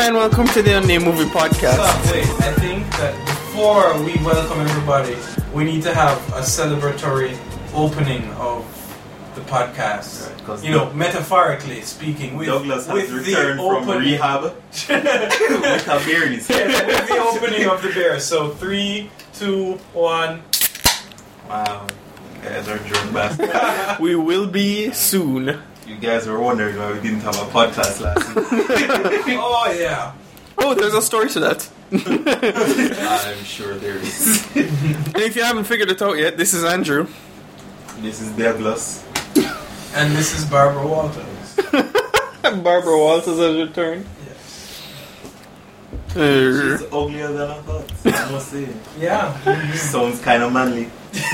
and welcome to the Unnamed Movie Podcast. So, wait, I think that before we welcome everybody, we need to have a celebratory opening of the podcast. Right, you know, metaphorically speaking, with Douglas has with returned the from opening, rehab with a beer in his hand. yeah, with the opening of the bear. So 3, 2, 1. Wow, you guys are drunk bastards. We will be soon. You guys were wondering why we didn't have a podcast last week. Oh yeah. Oh, there's a story to that. I'm sure there is. And if you haven't figured it out yet, this is Andrew. This is Douglas. And this is Barbara Walters. Barbara Walters has returned. Yes. She's uglier than I thought, I must say. Yeah. Sounds kind of manly.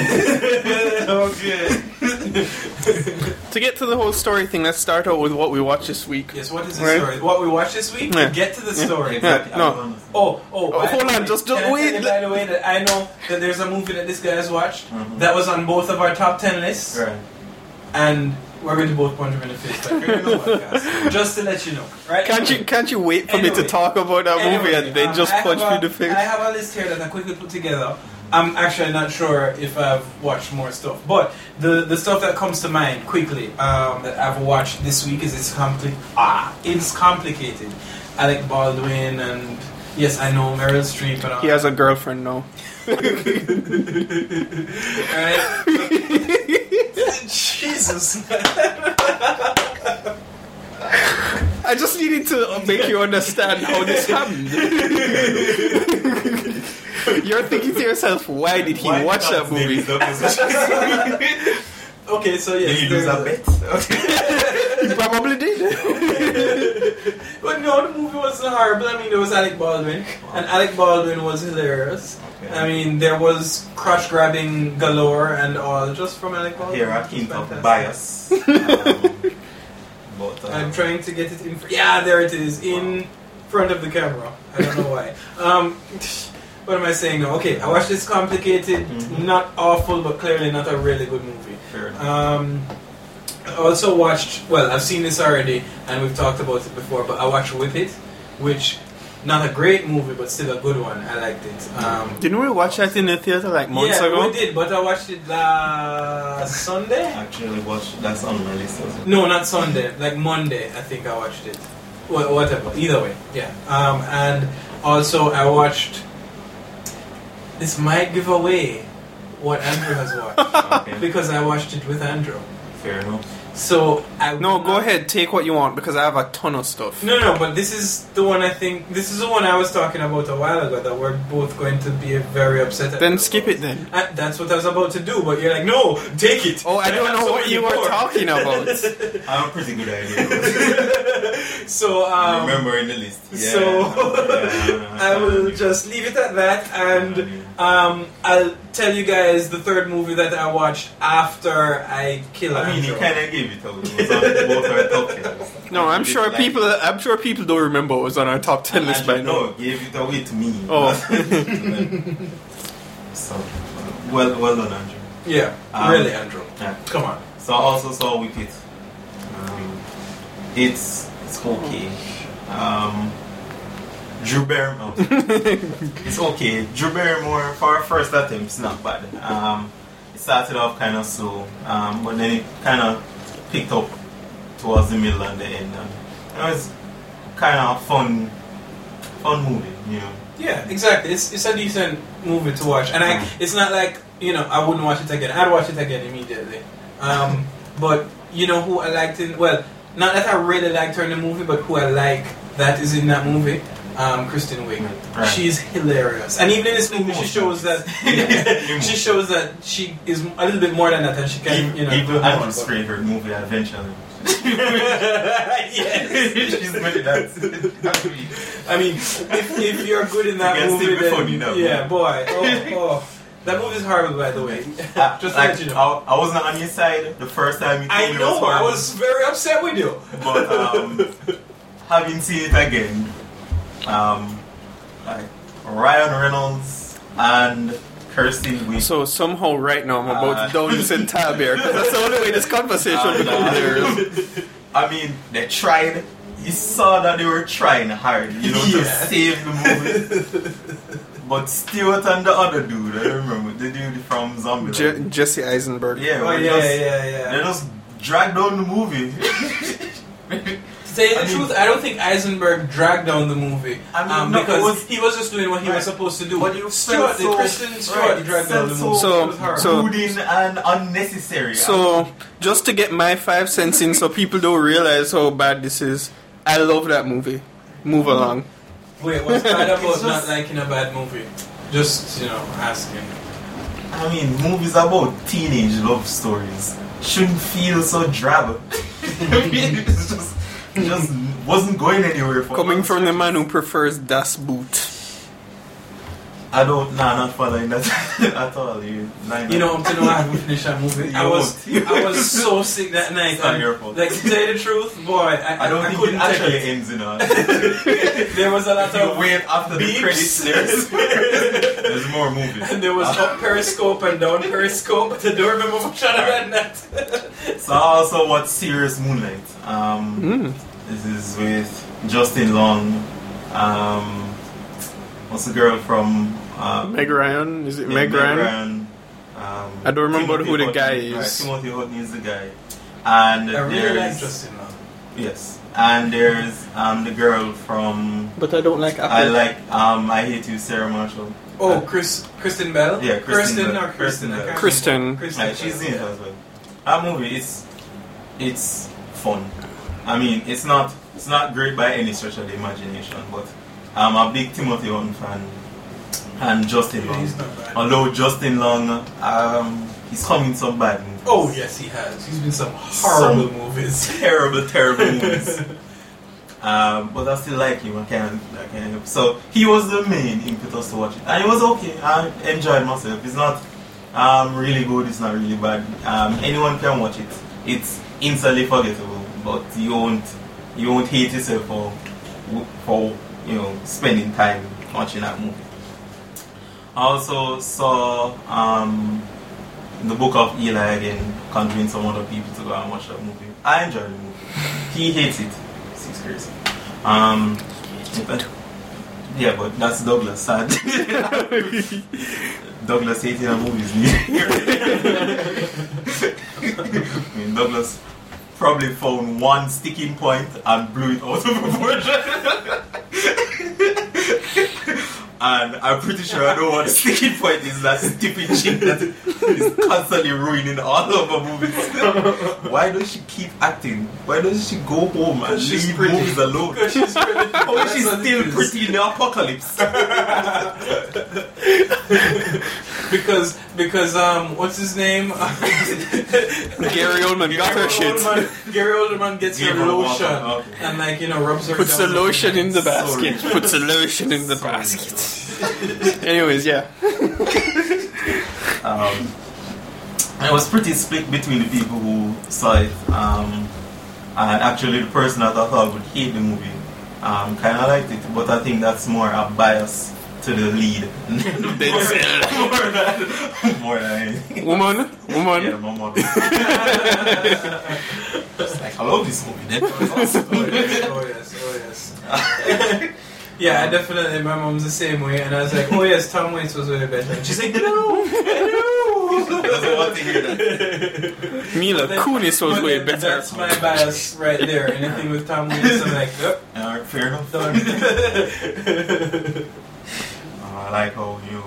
Okay. To get to the whole story thing, let's start out with what we watched this week. Yes, what is the Right. story? What we watched this week? Yeah. Get to the story. Exactly. no. I'm honest. Oh, hold on, just Can I wait. tell you, by the way, that I know that there's a movie that this guy has watched Mhm. that was on both of our top 10 lists, Right. and we're going to both punch him in the face. Like, we're doing a podcast, just to let you know, right? Can't you wait for me to Anyway. talk about that movie and then just I punch have me in the face? I have a list here that I quickly put together. I'm actually not sure if I've watched more stuff, but the stuff that comes to mind quickly that I've watched this week is it's complicated. Alec Baldwin and yes, I know Meryl Streep and all. He has a girlfriend now. Alright? Jesus. I just needed to make you understand how this happened. You're thinking to yourself, why did he watch that movie? Okay, so yes. Did you lose a bet? He probably did. But no, the movie wasn't horrible. I mean, there was Alec Baldwin, and Alec Baldwin was hilarious. Okay. I mean, there was crotch grabbing galore and all just from Alec Baldwin. Here, a It was hint of fantastic. bias. But, I'm trying to get it in. Yeah, there it is, in front of the camera. I don't know why. What am I saying now? Okay, I watched this complicated, not awful, but clearly not a really good movie. fair enough. I also watched, well, I've seen this already, and we've talked about it before, but I watched Whip It, which, not a great movie, but still a good one. I liked it. Didn't we watch that in the theater like months yeah, ago? we did, but I watched it last Sunday? Actually, that's on my list as well. No, not Sunday, like Monday, I think I watched it. Whatever, either way, yeah. And also I watched, this might give away what Andrew has watched, Okay. because I watched it with Andrew. Fair enough. So I No, will go not- ahead, take what you want because I have a ton of stuff. No, but this is the one I think. This is the one I was talking about a while ago that we're both going to be very upset at. Then skip it then. That's what I was about to do, but you're like, no, take it. Oh, I don't have know so what many you were more. talking about. I have a pretty good idea. So, Remember in the list. I will just leave it at that, and I'll tell you guys the third movie that I watched after I killed I mean, he Andrew. kind of gave it out. It was on both our top 10 lists. No, I'm sure people don't remember it was on our top 10 list by now. No, gave it away to me. Oh. So, well done, Andrew. Yeah, really, Andrew. Yeah. Come on. So I also saw Whip It. It's okay. Drew Barrymore. It's okay. Drew Barrymore for our first attempt is not bad. It started off kind of slow, but then it kind of picked up towards the middle and the end. And it was kind of fun movie, you know. Yeah, exactly. It's a decent movie to watch, and it's not like, you know, I wouldn't watch it again. I'd watch it again immediately. But you know who I liked in, well, not that I really liked her in the movie, but who I like that is in that movie, Kristen Wiig. Right. She's hilarious, and even in this movie, she shows that she is a little bit more than that, and she can, you know. Even do more, Andrew's but- favorite movie, Eventually. Yes. She's good at that. I mean, if you're good in that You can movie, still be then funny now. yeah, boy. Oh, that movie's horrible, by the way. Just to like, let you know. I wasn't on your side the first time you told I me it know. I horrible. was very upset with you. But having seen it again, like Ryan Reynolds and Kirsten Wiig. So somehow right now I'm about to down this entire beer because that's the only way this conversation will become hilarious. I mean, they tried. you saw that they were trying hard, you know, to save the movie. But Stewart and the other dude, I remember, the dude from Zombie. Jesse Eisenberg. Yeah, yeah. They just dragged down the movie. To tell you the truth, I don't think Eisenberg dragged down the movie. Because he was just doing what he was supposed to do. But you Stewart dragged down the movie. So rude and unnecessary. So, just to get my 5 cents in so people don't realize how bad this is, I love that movie. Move along. Wait, what's bad about not liking a bad movie? Just, asking. I mean, movies about teenage love stories shouldn't feel so drab. It just wasn't going anywhere for Coming from the man who prefers Das Boot. Not following that at all. Up to now I haven't finished that movie. I was so sick that night. It's not your fault. Like, to tell you the truth, boy, I don't think it actually ends in a... There was a lot of wait after beeps. The credits. There's more movies. And there was up Periscope and down Periscope. I don't remember much other than that. So I also watched Serious Moonlight. This is with Justin Long. What's the girl from... Meg Ryan? Is it Meg Ryan? I don't remember who the guy is. Right, Timothy Hutton is the guy. And I really like Justin Long. Yes. And there's the girl from... But I don't like Apple. I like I Hate You, Sarah Marshall. Oh, Kristen Bell? Yeah, Kristen Bell. or Kristen? Kristen. Right, she's in it as well. That movie, it's fun. I mean, it's not great by any stretch of the imagination, but I'm a big Timothy Hutton fan. And Justin Long. He's not bad. Although Justin Long, he's come in some bad movies. Oh yes, he has. He's been some horrible movies. Terrible movies. But I still like him. I can't help. So he was the main impetus to watch it, and it was okay. I enjoyed myself. It's not really good. It's not really bad. Anyone can watch it. It's instantly forgettable, but you won't hate yourself for spending time watching that movie. I also saw the Book of Eli again, convincing some other people to go and watch that movie. I enjoyed the movie. He hates it. It's crazy. Yeah, but that's Douglas. Sad. Douglas hating a movie is I mean, Douglas probably found one sticking point and blew it out of proportion. And I'm pretty sure I know what the sticking point is. That stupid chick that is constantly ruining all of her movies. Why does she keep acting? Why doesn't she go home and leave movies alone? Because she's pretty. How is she still pretty in the apocalypse? because what's his name? Gary Oldman got her shit. Gary Oldman gets her lotion and rubs her. Puts the lotion in the basket. Puts the lotion in the basket. Anyways, yeah. I was pretty split between the people who saw it. And actually, the person that I thought would hate the movie kind of liked it, but I think that's more a bias to the lead. more than anything. Woman? Yeah, my mother. Just like, I love this movie. That was awesome. Oh yes. Yeah, definitely. My mom's the same way, and I was like, "Oh yes, Tom Waits was way better." And she's like, "No." Doesn't want to hear that. Mila Kunis was way better. That's my bias right there. Anything with Tom Waits, I'm like, "Yep." Alright, fair enough. Done. I like how you.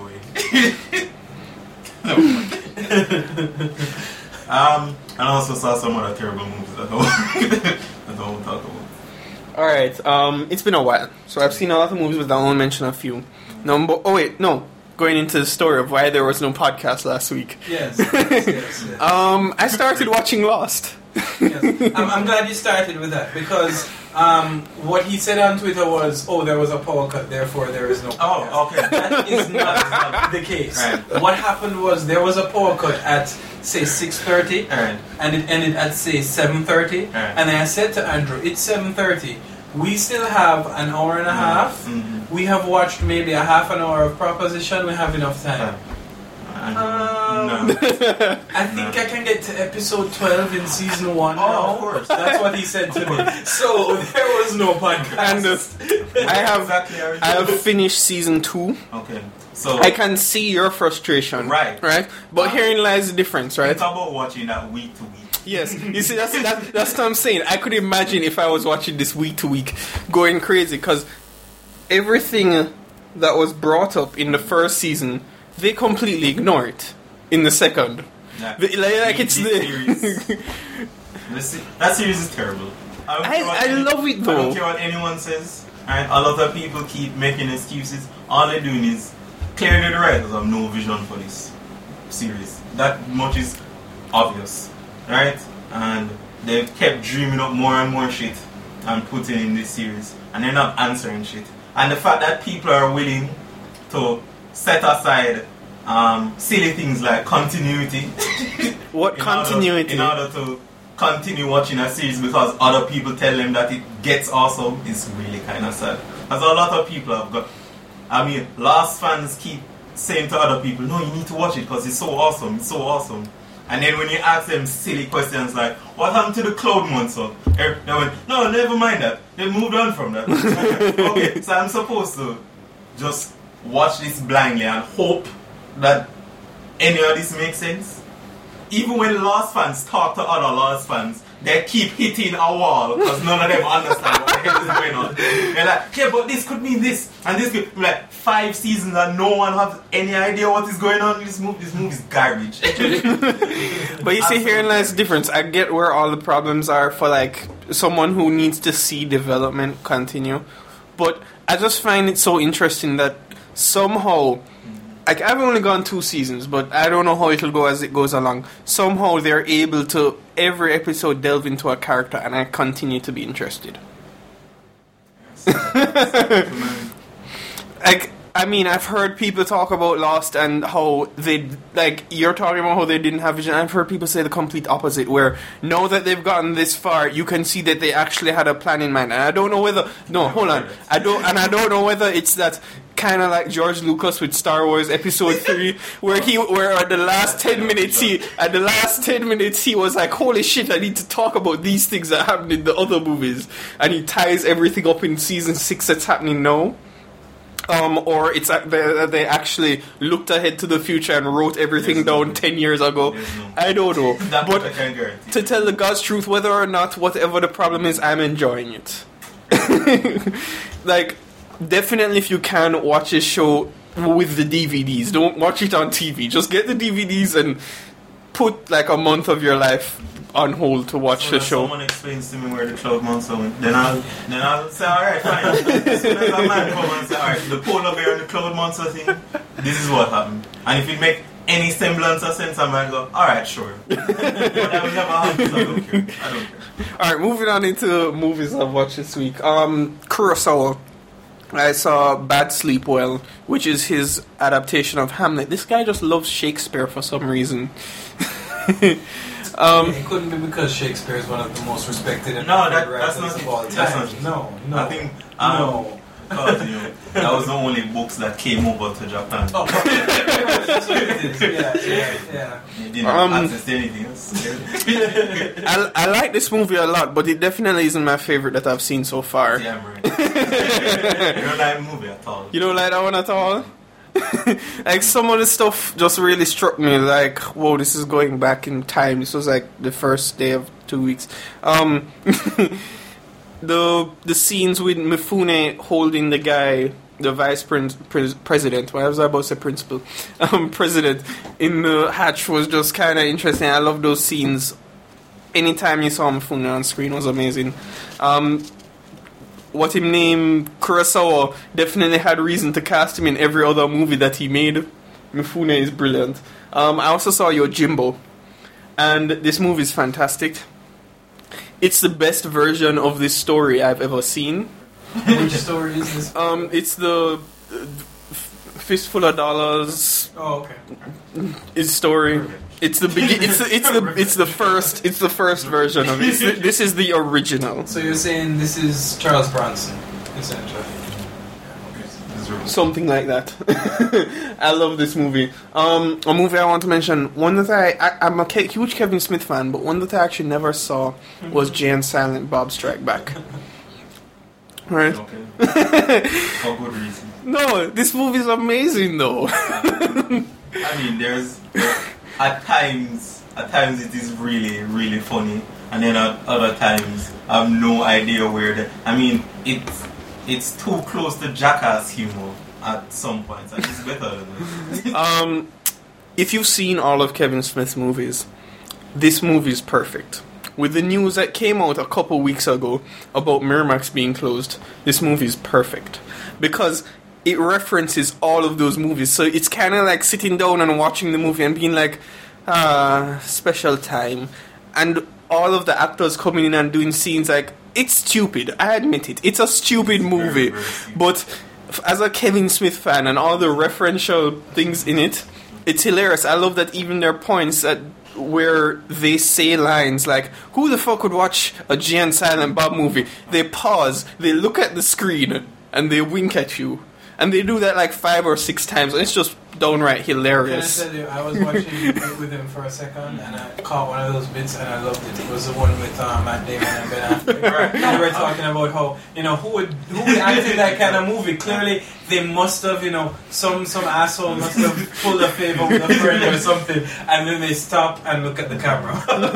And I also saw some other terrible movies that I don't talk about. Alright, it's been a while. So I've seen a lot of movies, but I won't mention a few. Going into the story of why there was no podcast last week. Yes. I started watching Lost. Yes. I'm glad you started with that because what he said on Twitter was, there was a power cut, therefore there is no podcast. Oh, okay. That is not the case. Right. What happened was there was a power cut at, say, 6:30, right. and it ended at, say, 7:30, right. and I said to Andrew, it's 7:30. We still have an hour and a half. We have watched maybe a half an hour of Proposition. We have enough time. I think I can get to episode 12 in season 1 now. Of course. That's what he said to me. So there was no podcast. And I have finished season 2. Okay. So I can see your frustration. Right. But herein lies the difference, right? Think about watching that week to week. Yes, you see, that's what I'm saying. I could imagine if I was watching this week to week, going crazy, because everything that was brought up in the first season, they completely ignore it in the second. That series is terrible. I love it though. I don't care what anyone says. Right? A lot of people keep making excuses. All they're doing is clearly the writers have no vision for this series. That much is obvious. Right? And they've kept dreaming up more and more shit and putting in this series. And they're not answering shit. And the fact that people are willing to set aside silly things like continuity. What continuity? In order to continue watching a series because other people tell them that it gets awesome is really kind of sad. As a lot of people have got... I mean, Lost fans keep saying to other people, no, you need to watch it because it's so awesome, it's so awesome. And then when you ask them silly questions like, what happened to the Cloud Monster? They went, no, never mind that. They moved on from that. Okay, so I'm supposed to just watch this blindly and hope that any of this makes sense? Even when Lost fans talk to other Lost fans, they keep hitting a wall because none of them understand what the hell is going on. They're like, yeah, but this could mean this, and this could... Like, 5 seasons and no one has any idea what is going on. This movie is garbage. But you see, herein lies the difference. I get where all the problems are for, like, someone who needs to see development continue. But I just find it so interesting that somehow... Like, I've only gone 2 seasons, but I don't know how it'll go as it goes along. Somehow they're able to, every episode, delve into a character, and I continue to be interested. Like, I mean, I've heard people talk about Lost and how they, like, you're talking about how they didn't have vision. I've heard people say the complete opposite, where now that they've gotten this far, you can see that they actually had a plan in mind. And I don't know whether, no, hold on. I don't know whether it's that kind of like George Lucas with Star Wars Episode 3, where at the last 10 minutes he was like, holy shit, I need to talk about these things that happened in the other movies, and he ties everything up in season 6 that's happening now. Or it's they actually looked ahead to the future and wrote everything down 10 years ago. I don't know. But to tell the God's truth, whether or not whatever the problem is, I'm enjoying it. Like, definitely if you can, watch a show with the DVDs. Don't watch it on TV. Just get the DVDs and put like a month of your life on hold to watch the show. Someone explains to me where the Cloud Monster went, then I'll say, alright, fine. As soon as a man comes and say, alright, the polar bear and the Cloud Monster thing, this is what happened. And if it make any semblance of sense, I might go, alright, sure. But that will never happen, so I don't care. Alright, moving on into movies I've watched this week. Kurosawa. I saw Bad Sleep Well, which is his adaptation of Hamlet. This guy just loves Shakespeare for some reason. It couldn't be because Shakespeare is one of the most respected and that's not of all time. That's not No. I think that was the only books that came over to Japan. Oh, that's what it is. Yeah. You didn't access to anything else. I like this movie a lot, but it definitely isn't my favorite that I've seen so far. Yeah, right. You don't like the movie at all. You don't like that one at all? Like, some of the stuff just really struck me, like, whoa, this is going back in time. This was like the first day of 2 weeks. The scenes with Mifune holding the guy, the vice president, what was I about to say, principal? President in the hatch was just kind of interesting. I love those scenes. Anytime you saw Mifune on screen was amazing. What him named Kurosawa definitely had reason to cast him in every other movie that he made. Mifune is brilliant. I also saw Yojimbo, and this movie is fantastic. It's the best version of this story I've ever seen. Which story is this? It's the Fistful of Dollars. Oh, okay. It's story. It's the first version of it. This is the original. So you're saying this is Charles Bronson, essentially? This is miserable. Something like that. I love this movie. A movie I want to mention, one that I'm a huge Kevin Smith fan, but one that I actually never saw was Jay and Silent Bob Strike Back. Right? Okay. For good reason. No, this movie is amazing though. I mean, there's at times it is really, really funny, and then at other times I have no idea where I mean, it's too close to Jackass humor at some points, and it's better than it. If you've seen all of Kevin Smith's movies, this movie is perfect. With the news that came out a couple weeks ago about Miramax being closed, this movie is perfect. Because it references all of those movies. So it's kind of like sitting down and watching the movie and being like, special time. And all of the actors coming in and doing scenes like, it's stupid. I admit it. It's a stupid movie. Very, very stupid. But as a Kevin Smith fan and all the referential things in it, it's hilarious. I love that even there are points that where they say lines like, who the fuck would watch a Jay and Silent Bob movie? They pause, they look at the screen, and they wink at you. And they do that like 5 or 6 times, and it's just downright hilarious. Can I tell you, I was watching it with him for a second, and I caught one of those bits, and I loved it. It was the one with Matt Damon and Ben Affleck. They were talking about how, who would act in that kind of movie? Clearly, they must have, some asshole must have pulled a favor with a friend or something, and then they stop and look at the camera.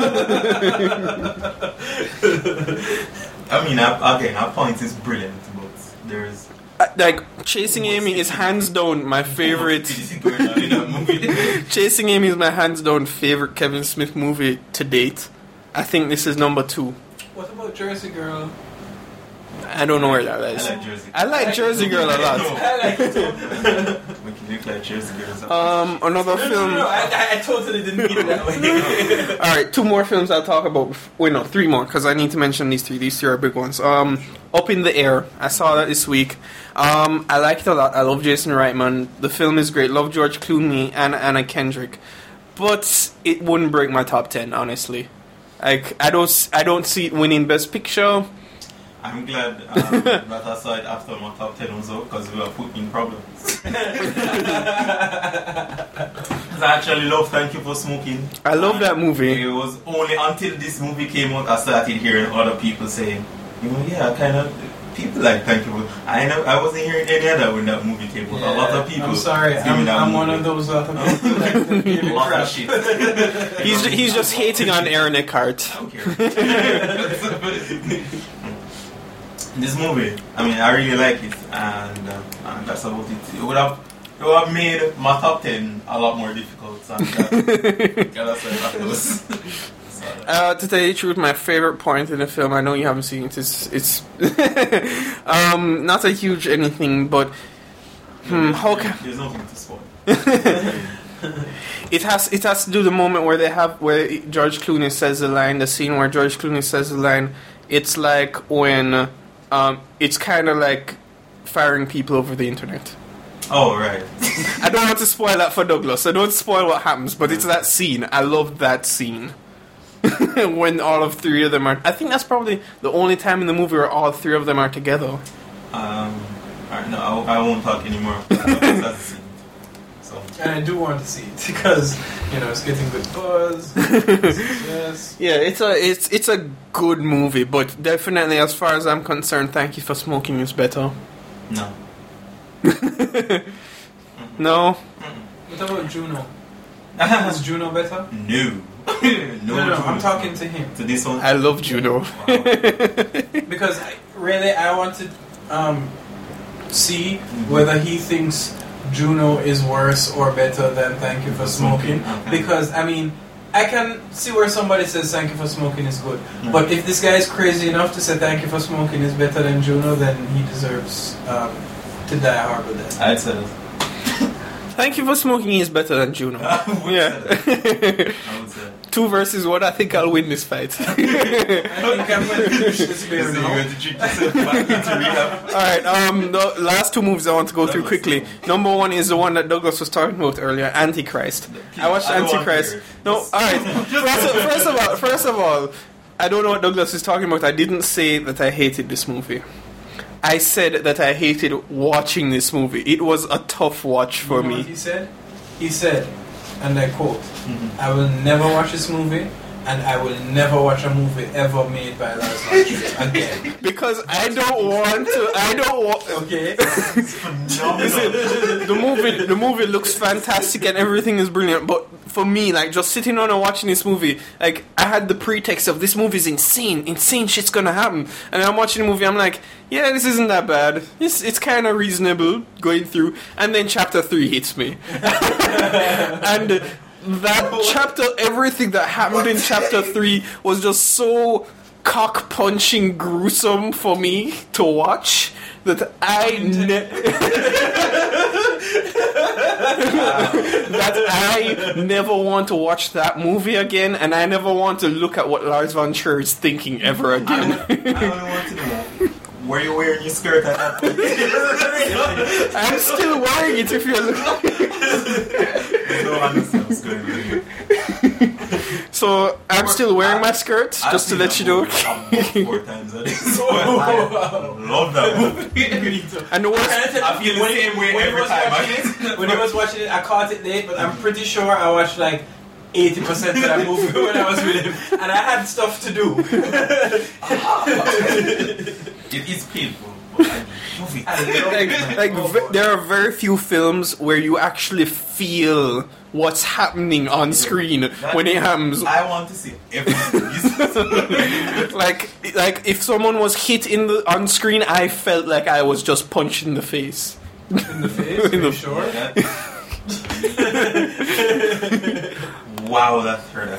I mean, again, our point is brilliant, but there's Chasing Amy is hands down my favorite. going on in that movie. Chasing Amy is my hands down favorite Kevin Smith movie to date. I think this is number 2. What about Jersey Girl? I don't know where that is. I like Jersey Girl. I like Jersey Girl a lot. I like it too. We can look like Jersey Girl. Another film. No, I totally didn't mean it that way. Alright, 2 more films I'll talk about. Wait, no, 3 more, because I need to mention these 3. These 3 are big ones. Up in the Air. I saw that this week. I like it a lot. I love Jason Reitman. The film is great. Love George Clooney and Anna Kendrick. But it wouldn't break my top 10, honestly. Like, I don't see it winning Best Picture. I'm glad that I saw it after my top 10 was out, because we were put in problems. I actually love Thank You for Smoking. I love that movie. It was only until this movie came out I started hearing other people saying, yeah, kind of people like Thank You for. I wasn't hearing any other when that movie came out. A lot of people. I'm sorry, I'm one of those other people that give it crap. Shit. He's just hating on Aaron Eckhart. I don't care. This movie, I mean, I really like it, and that's about it. It would have made my top 10 a lot more difficult. And that's what it was. To tell you the truth, my favorite point in the film, I know you haven't seen it, it's not a huge anything, but how can... There's nothing to spoil. It has to do the moment where George Clooney says the line, the scene where George Clooney says the line. It's like when it's kind of like firing people over the internet. Oh, right. I don't want to spoil that for Douglas. I don't spoil what happens, but it's that scene. I love that scene. When all of 3 of them are... I think that's probably the only time in the movie where all 3 of them are together. Alright, no, I won't talk anymore. That's the scene. So. And I do want to see it because it's getting good buzz. Yes. Yeah, it's a good movie, but definitely, as far as I'm concerned, Thank You for Smoking is better. No. No. What about Juno? Is Juno better? No. No, I'm talking to him. To this one? I love Juno. Wow. Because I want to see whether he thinks Juno is worse or better than Thank You for Smoking. Okay. Because, I can see where somebody says Thank You for Smoking is good. But if this guy is crazy enough to say Thank You for Smoking is better than Juno, then he deserves to die a horrible death. I'd say that. Thank You for Smoking is better than Juno. I would say 2 versus 1, I think I'll win this fight. I think I'm going to push this bear You're now. going to trick yourself back into rehab. Alright, the last 2 movies I want to go through quickly. Number 1 is the one that Douglas was talking about earlier, Antichrist. I watched Antichrist. No, alright. First of all, I don't know what Douglas is talking about. I didn't say that I hated this movie. I said that I hated watching this movie. It was a tough watch for You know me. what he said? He said, and I quote, I will never watch this movie, and I will never watch a movie ever made by Lars von Trier again. Because I don't want to. I don't want. Okay? Listen, the movie looks fantastic and everything is brilliant, but for me, like, just sitting on and watching this movie, like, I had the pretext of this movie's insane shit's gonna happen, and I'm watching the movie, I'm like, yeah, this isn't that bad, it's kind of reasonable going through, and then chapter 3 hits me. And that chapter, everything that happened in chapter 3 was just so cock-punching gruesome for me to watch that I never want to watch that movie again, and I never want to look at what Lars von Trier is thinking ever again. I only want to know, were you wearing your skirt at that point? I'm still wearing it if you're looking. No, honestly, I was going to So, I'm still wearing my skirt, just to let you know. 4 times a day. So I love that movie. And the worst, I feel the same way every time. When he was watching it, I caught it late, but I'm pretty sure I watched like 80% of that movie when I was with him, and I had stuff to do. It is painful. But there are very few films where you actually feel what's happening on screen when it happens. I want to see everything. like if someone was hit on screen, I felt like I was just punched in the face. In the face? Are you sure? Wow, that hurt.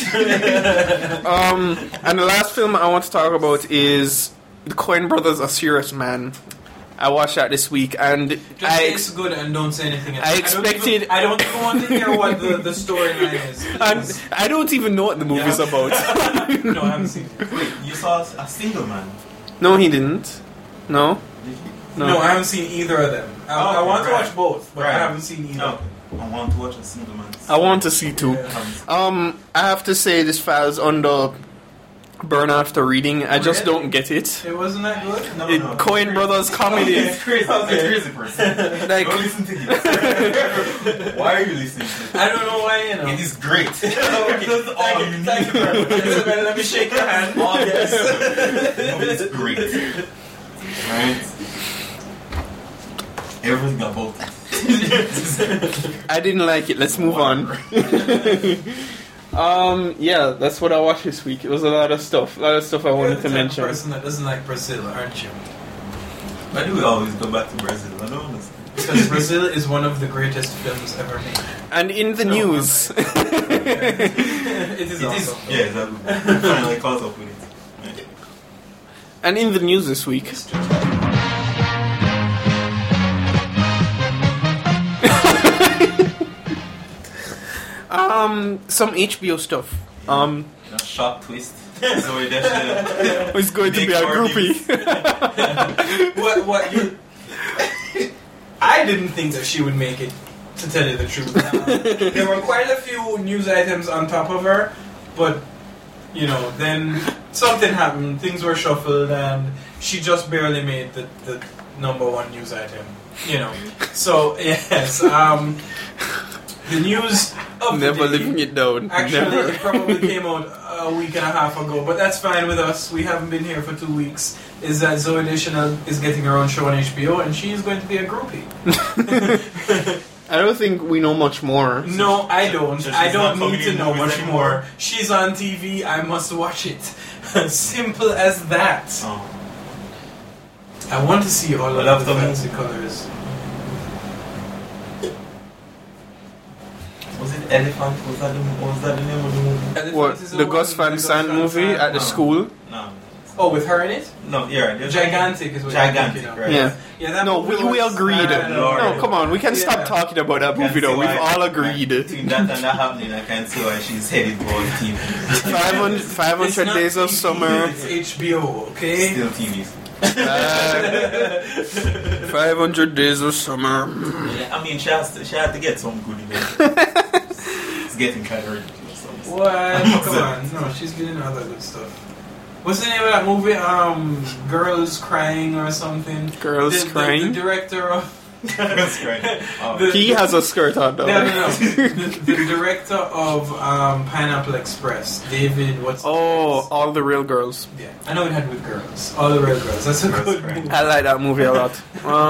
And the last film I want to talk about is The Coen Brothers: A Serious Man. I watched that this week, and Just say it's good and don't say anything else. I expected. I don't even want to hear what the storyline is. And I don't even know what the movie's about. No, I haven't seen it. Wait, you saw A Single Man? No, he didn't. No. Did you? No, I haven't seen either of them. I want to watch both, but I haven't seen either. No. I want to watch A Single Man. I want to see too. Yeah. I have to say this falls under burn after reading. I just don't get it. It wasn't that good? No. Coen Brothers comedy. It's crazy. It's crazy person. Like, Don't listen to him. Why are you listening to him? I don't know why, you know. It is great. Okay. That's all you need. Thank you very much. Isabel, let me shake your hand. Oh, yes. No, it's great. Right? Everything about it. I didn't like it. Let's move on. Yeah, that's what I watched this week. It was a lot of stuff. A lot of stuff I wanted to mention. You're the person that doesn't like Brazil, aren't you? Why do we always go back to Brazil? I don't understand. Because Brazil is one of the greatest films ever made. And in the news, It is awesome. Yeah, exactly. Finally caught up with it. Yeah. and in the news this week, some HBO stuff. A shock twist. Zoe Deschanel. It's going to be a groupie. What you? I didn't think that she would make it. To tell you the truth, there were quite a few news items on top of her, but you know, then something happened. Things were shuffled, and she just barely made the #1 news item. You know, so yes, the news of Never the day, living it down. Actually, Never. it probably came out a week and a half ago, but that's fine with us. We haven't been here for 2 weeks. Is that Zoe Deschanel is getting her own show on HBO, and she's going to be a groupie. I don't think we know much more. No, I don't. So I she's don't not need to coming in know movies much anymore? more. She's on TV. I must watch it. Simple as that. Oh. I want to see all But of after the fancy colors. Was it Elephant? Was that the name of the movie? What, the Gus Van Sant movie at the school? No. Oh, with her in it? No, yeah. Gigantic is what Gigantic, you're thinking of. right. Yeah. Yeah, that No, movie we was agreed. bad. No, come on, we can Yeah. stop talking about that movie though. We've all agreed. Between that and that happening, I can see why she's headed for the team. 500 It's not Days of TV, Summer. It's HBO, okay? Still TV. 500 Days of Summer. Yeah, I mean, she had to get some good events. It's getting kind of ridiculous. What? Come on. No, she's getting all that good stuff. What's the name of that movie? Girls Crying or something. Girls Crying? The director of. That's great. Oh. He has a skirt on though. No. the director of Pineapple Express, David. All the Real Girls. Yeah, I know it had with girls. All the Real Girls. That's a good movie. I like that movie a lot.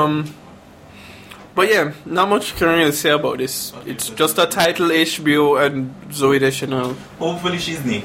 But yeah, not much can really say about this. It's just a title, HBO, and Zoe Deschanel. Hopefully she's naked.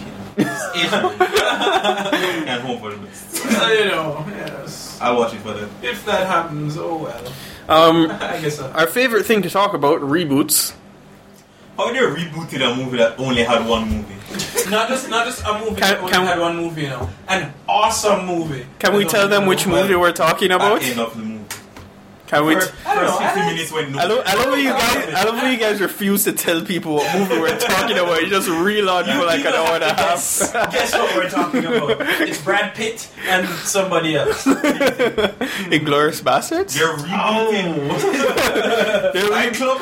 And hope for the best. Yes. I'll watch it for that. If that happens, oh well. I guess so. Our favorite thing to talk about, reboots. How they rebooted a movie that only had one movie? Not just a movie that only had one movie, you know. An awesome movie. Can we tell them which movie we're talking about? End of the movie. Can we? First 50 minutes when no. I love how you guys refuse to tell people what movie we're talking about. You just reel on for like an hour and a half. Guess what we're talking about? It's Brad Pitt and somebody else. Inglourious Basterds? They're rebooting. Fight Club?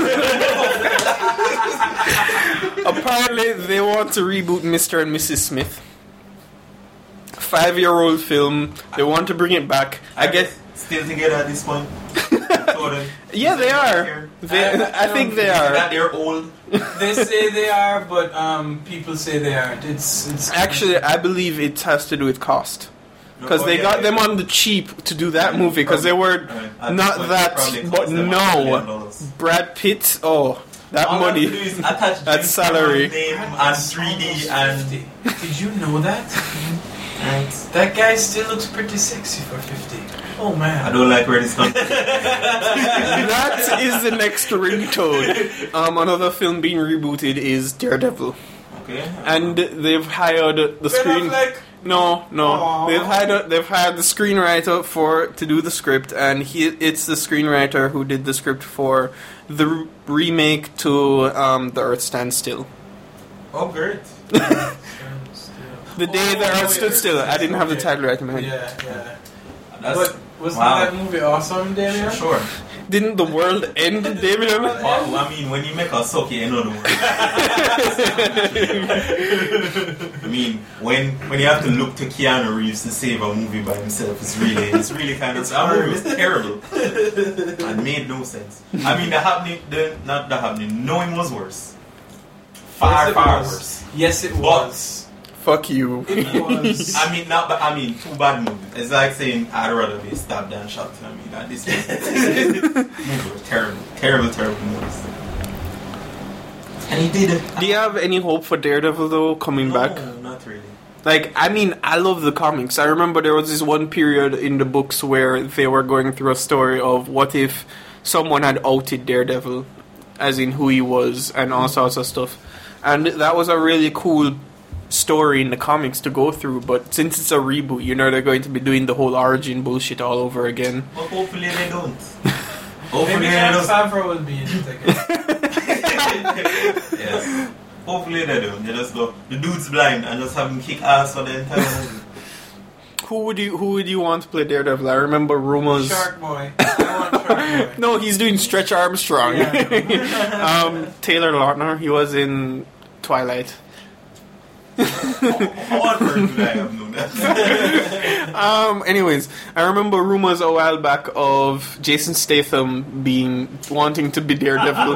Apparently, they want to reboot Mr. and Mrs. Smith. 5-year-old film. They want to bring it back. I guess. Still together at this point? Yeah, they are. I think they are. That they're old. They say they are, but people say they aren't. It's actually, I believe it has to do with cost. Because they got them on the cheap to do that movie. Because they were not that. But no, Brad Pitt. Oh, that all money. That salary. Name and 3D and. Did you know that? Right. That guy still looks pretty sexy for 50. Oh man. I don't like where this comes from. That is the next ringtone. Another film being rebooted is Daredevil. Okay. And they've hired the screen. No. Aww. They've hired the screenwriter to do the script, and it's the screenwriter who did the script for the remake to The Earth Stands Still. Oh, great. The Day the Earth Stood Still. I didn't have the title right in my head. Yeah. That's, wasn't that movie awesome, Damien? Sure. Didn't the world end, Damien? Well, I mean, when you make a sock, you know the world. I mean, when you have to look to Keanu Reeves to save a movie by himself, it's really kind of... That movie was terrible. It made no sense. I mean, Knowing was worse. Far worse. Yes, it was. Fuck you. It was. I mean, too bad movie. It's like saying I'd rather be stabbed than shot. I mean, that this movie was terrible movies. And he did it. Do you have any hope for Daredevil though coming back? No, not really. Like, I mean, I love the comics. I remember there was this one period in the books where they were going through a story of what if someone had outed Daredevil, as in who he was and all sorts of stuff. And that was a really cool story in the comics to go through, but since it's a reboot, they're going to be doing the whole origin bullshit all over again. Well, hopefully they don't. Maybe John Favreau will be in it again. Yes. Hopefully they don't. They just go, the dude's blind, and just have him kick ass for the entire movie. Who would you want to play Daredevil? I remember rumors. Shark Boy. I want Shark Boy. No, he's doing Stretch Armstrong. Yeah. Taylor Lautner. He was in Twilight. How on earth would I have known that? Anyways, I remember rumors a while back of Jason Statham wanting to be Daredevil.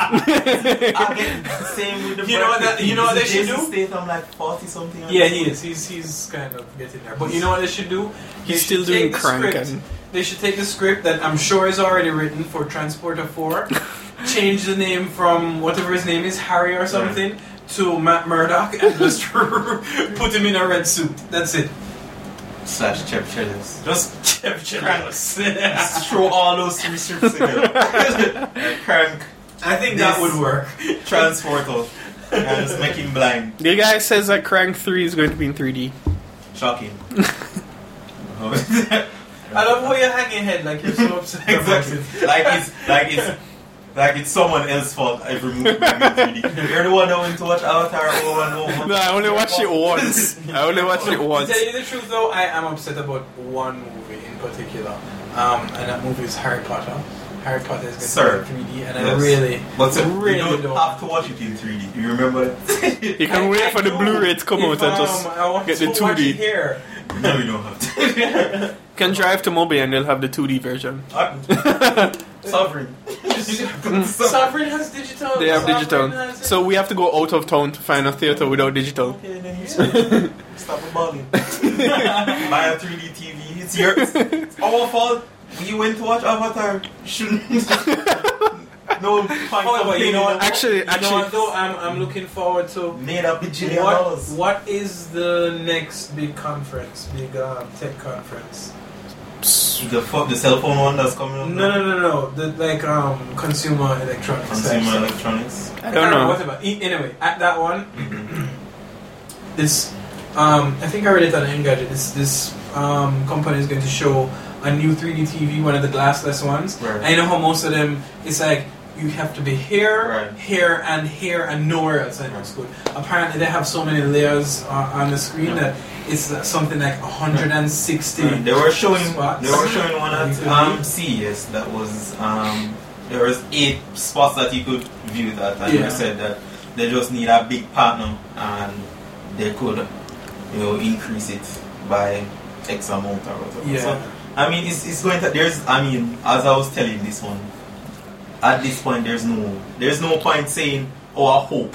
Same with the You know what they should do? Statham like 40 something. Yeah, he is. He's kind of getting there. But you know what they should do? He's still doing Crank. They should take the script that I'm sure is already written for Transporter 4, change the name from whatever his name is, Harry or something, to Matt Murdock, and just put him in a red suit. That's it. / Chef Chillis. Just Chef Chillis. Just throw all those 3 strips together. Crank. I think that would work. Transporter. And just make him blind. The guy says that Crank 3 is going to be in 3D. Shocking. I love how you hang your head like you're so upset. Exactly. Like it's someone else's fault every movie. You're the one that went to watch Avatar over and over. No, I only watched it once. To tell you the truth though, I am upset about one movie in particular. And that movie is Harry Potter. Harry Potter is Sir. going to be in 3D, and Yes. I really, But really you don't have to watch it in 3D. You remember that? You can wait for the do. Blu-ray to come If, out and just I want get the to watch 2D. it here. No, you don't have to. You can drive to Moby and they'll have the 2D version. Sovereign. Sovereign has digital. They have Sovereign digital. has it. So we have to go out of town to find a theater without digital. Okay, then you stop balling. Buy a 3D TV. It's yours. It's our fault. You went to watch Avatar. Shouldn't. No point. However, you know what? Actually, You know what, though? I'm looking forward to Made a bajillion dollars. what is the next big conference, big tech conference? The cell phone one that's coming up. No. The consumer electronics. Consumer electronics. I don't know. Whatever. Anyway, at that one, this I think I read it on Engadget. This company is going to show a new 3D TV, one of the glassless ones. Right. I know how most of them, it's like you have to be here, Right. here, and nowhere else. And it's good. Apparently, they have so many layers on the screen that it's something like 160. They were showing. spots. They were showing one at CES that was. There was 8 spots that you could view that, and Yeah. they said that they just need a big partner, and they could, increase it by X amount or whatever. Yeah. So, I mean, it's going to. As I was telling this one, at this point, there's no point saying, "Oh, I hope."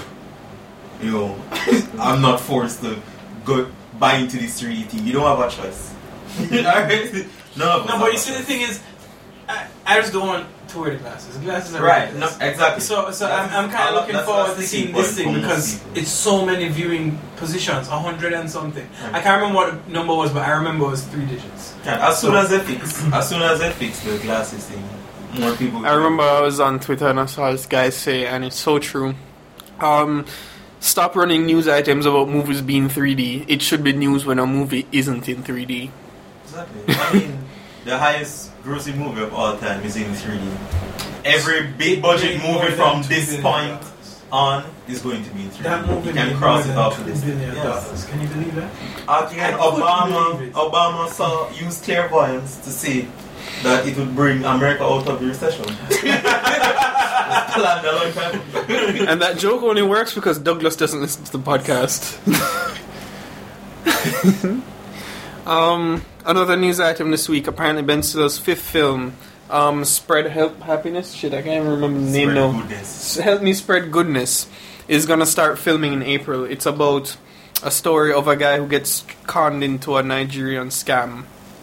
I'm not forced to go buy into this 3D thing. You don't have a choice. Alright? No, but you see, the thing is, I just don't want to wear the glasses. The glasses are right? No, ridiculous. exactly. So I'm kind of looking forward to seeing this thing because it's so many viewing positions, 100 and something. Right. I can't remember what the number was, but I remember it was 3 digits. As soon as they fix the glasses thing, more people. I remember I was on Twitter and I saw this guy say, and it's so true. Stop running news items about movies being 3D. It should be news when a movie isn't in 3D. Exactly. I mean, the highest grossing movie of all time is in 3D. Every big budget movie from this point on is going to be in 3D. That movie You can made cross more it than off the list. $2 billion. Yes. Can you believe that? Again, I couldn't believe it. Obama used clairvoyance to say that it would bring America out of the recession. Planned a long time ago. And that joke only works because Douglas doesn't listen to the podcast. Another news item this week, apparently Ben Stiller's 5th film, Spread Help Happiness? Shit, I can't remember the name now. Help Me Spread Goodness is gonna start filming in April. It's about a story of a guy who gets conned into a Nigerian scam.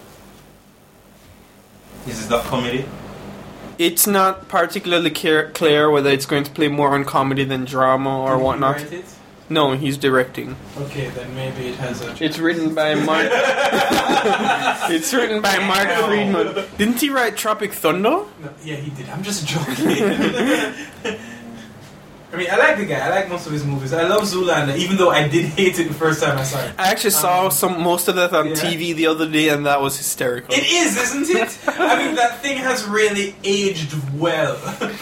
Is that comedy? It's not particularly clear whether it's going to play more on comedy than drama or Did he whatnot. write it? No, he's directing. Okay, then maybe it has a... It's written by Mark. It's written by Mark Friedman. Didn't he write Tropic Thunder? No, yeah, he did. I'm just joking. I mean, I like the guy. I like most of his movies. I love Zoolander, even though I did hate it the first time I saw it. I actually saw most of that on yeah. TV the other day, and that was hysterical. It is, isn't it? I mean, that thing has really aged well.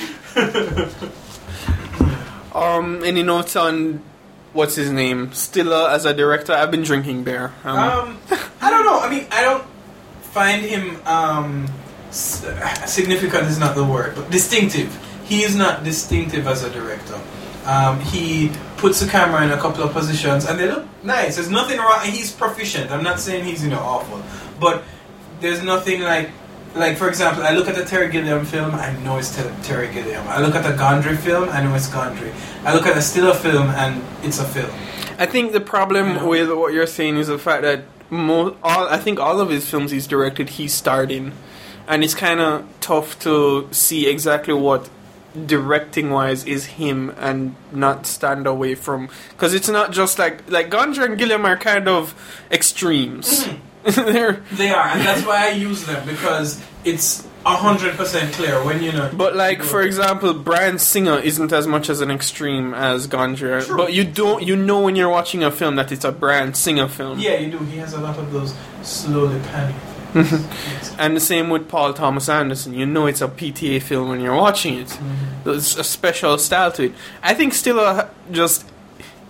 Any notes on what's his name? Stiller as a director? I've been drinking beer. I don't know. I mean, I don't find him significant is not the word, but distinctive. He is not distinctive as a director. He puts the camera in a couple of positions and they look nice. There's nothing wrong. He's proficient. I'm not saying he's awful, but there's nothing like for example, I look at a Terry Gilliam film, I know it's Terry Gilliam. I look at a Gondry film, I know it's Gondry. I look at a Stiller film, and it's a film. I think the problem with what you're saying is the fact that I think all of his films he's directed, he starred in, and it's kind of tough to see exactly what directing wise is him and not stand away from, because it's not just like Gondry and Gilliam are kind of extremes. Mm-hmm. They are, and that's why I use them, because it's 100% clear when But for example, Bryan Singer isn't as much as an extreme as Gondry. True. But you know when you're watching a film that it's a Bryan Singer film. Yeah, you do. He has a lot of those slowly panning things. Yes. And the same with Paul Thomas Anderson. You know it's a PTA film when you're watching it. Mm-hmm. There's a special style to it. I think Stiller just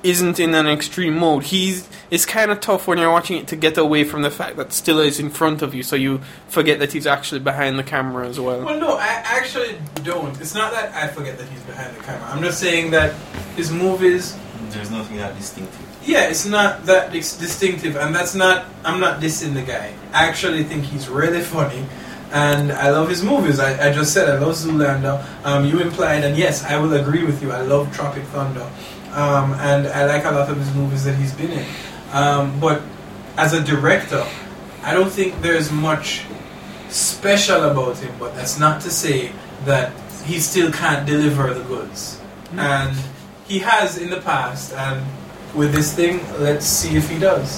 isn't in an extreme mode. It's kind of tough when you're watching it to get away from the fact that Stiller is in front of you, so you forget that he's actually behind the camera as well. Well, no, I actually don't. It's not that I forget that he's behind the camera. I'm just saying that his movies... There's nothing that distinctive. Yeah, it's not that distinctive, and that's not... I'm not dissing the guy. I actually think he's really funny, and I love his movies. I just said I love Zoolander. You implied, and yes, I will agree with you, I love Tropic Thunder. And I like a lot of his movies that he's been in. But as a director, I don't think there's much special about him, but that's not to say that he still can't deliver the goods. And he has in the past, and with this thing, let's see if he does.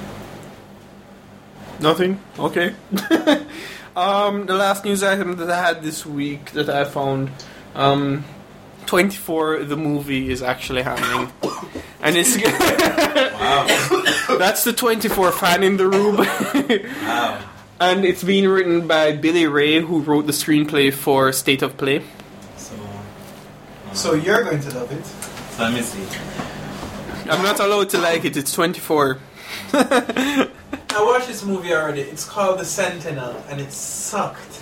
Nothing? Okay. The last news item that I had this week that I found, 24, the movie, is actually happening. And it's... Wow. That's the 24 fan in the room. Wow. And it's being written by Billy Ray, who wrote the screenplay for State of Play. So you're going to love it. So let me see. I'm not allowed to like it, it's 24. I watched this movie already. It's called The Sentinel, and it sucked.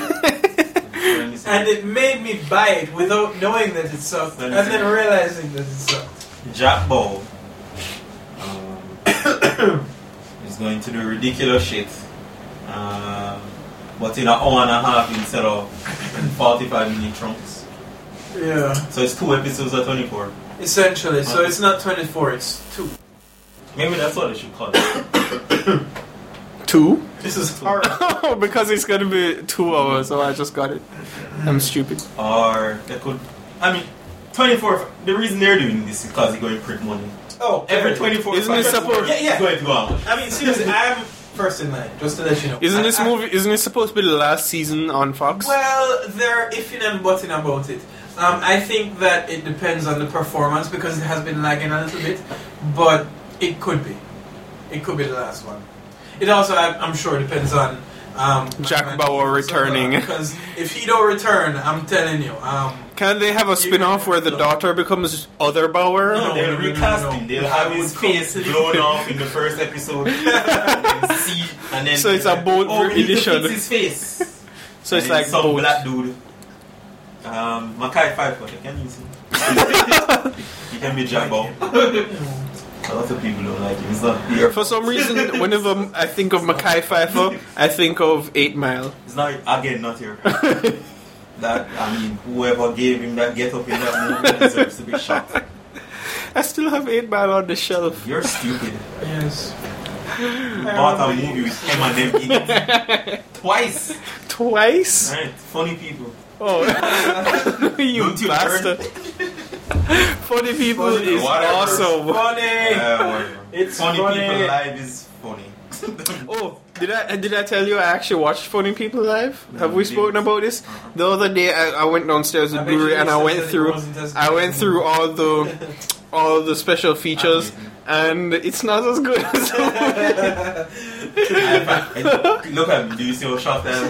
And it made me buy it without knowing that it sucked, and then realizing that it sucked. Jack Ball is going to do ridiculous shit, but in an hour and a half instead of 45-minute chunks. Yeah. So it's 2 episodes of 24. Essentially, so it's not 24, it's 2. Maybe that's what they should call it. 2? This is hard. Oh, because it's gonna be 2 hours, so I just got it. I'm stupid. Or they could... I mean, 24... The reason they're doing this is because they're going to print money. Oh, Every 24 Isn't it supposed... Yeah, yeah. is going to go out. I mean, seriously, I'm first in line, just to let you know. Isn't it supposed to be the last season on Fox? Well, they're iffing and butting about it. I think that it depends on the performance because it has been lagging a little bit, but it could be. It could be the last one. It also, I'm sure, depends on Jack Bauer returning. Because if he don't return, I'm telling you. Can they have a spin-off where the daughter becomes Other Bauer? No, they'll recast him. They'll have his face blown off in the first episode. and then So it's a bold we need to edition. fix his face. So it's And like some both. black dude. Mackay Pfeiffer, they can use him. He can be Jack Ball. A lot of people don't like him. He's not here. For some reason, whenever I think of Mackay Pfeiffer, I think of 8 Mile. He's not, again, not here. That, I mean, whoever gave him that get up in that movie deserves to be shot. I still have 8 Mile on the shelf. You're stupid. Yes. You bought a movie with Eminem in it. Twice. Twice? Right, funny people. Oh, you Don't you bastard. Funny People is Whatever. awesome. Funny. Whatever. It's funny funny. People Live is funny. Oh, did I tell you I actually watched Funny People Live? Have we spoken about this? The other day I went downstairs with Blu-ray and I went through all the special features, and it's not as good as the movie. Look at me, do you see how shocked I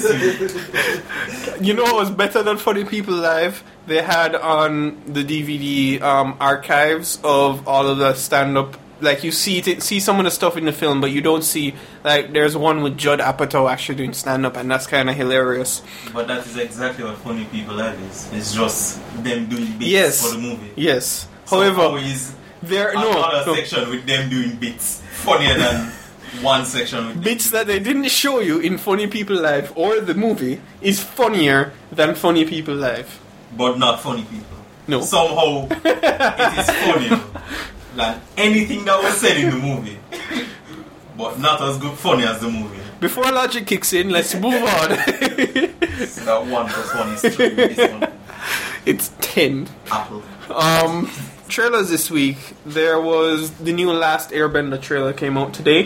am? You know what was better than Funny People Live? They had on the DVD archives of all of the stand-up. Like, you see some of the stuff in the film, but you don't see, like, there's one with Judd Apatow actually doing stand-up, and that's kind of hilarious. But that is exactly what Funny People Live is. It's just them doing bits for the movie. Yes. So However, is there another section with them doing bits funnier than one section with bits that they didn't show you in Funny People Live or the movie is funnier than Funny People Live. But not funny people. No. Somehow it is funnier than anything that was said in the movie. But not as good funny as the movie. Before logic kicks in, let's move on. So that 1 + 1 is 3. This one. It's 10. Apple. Trailers this week. There was the new Last Airbender trailer came out today.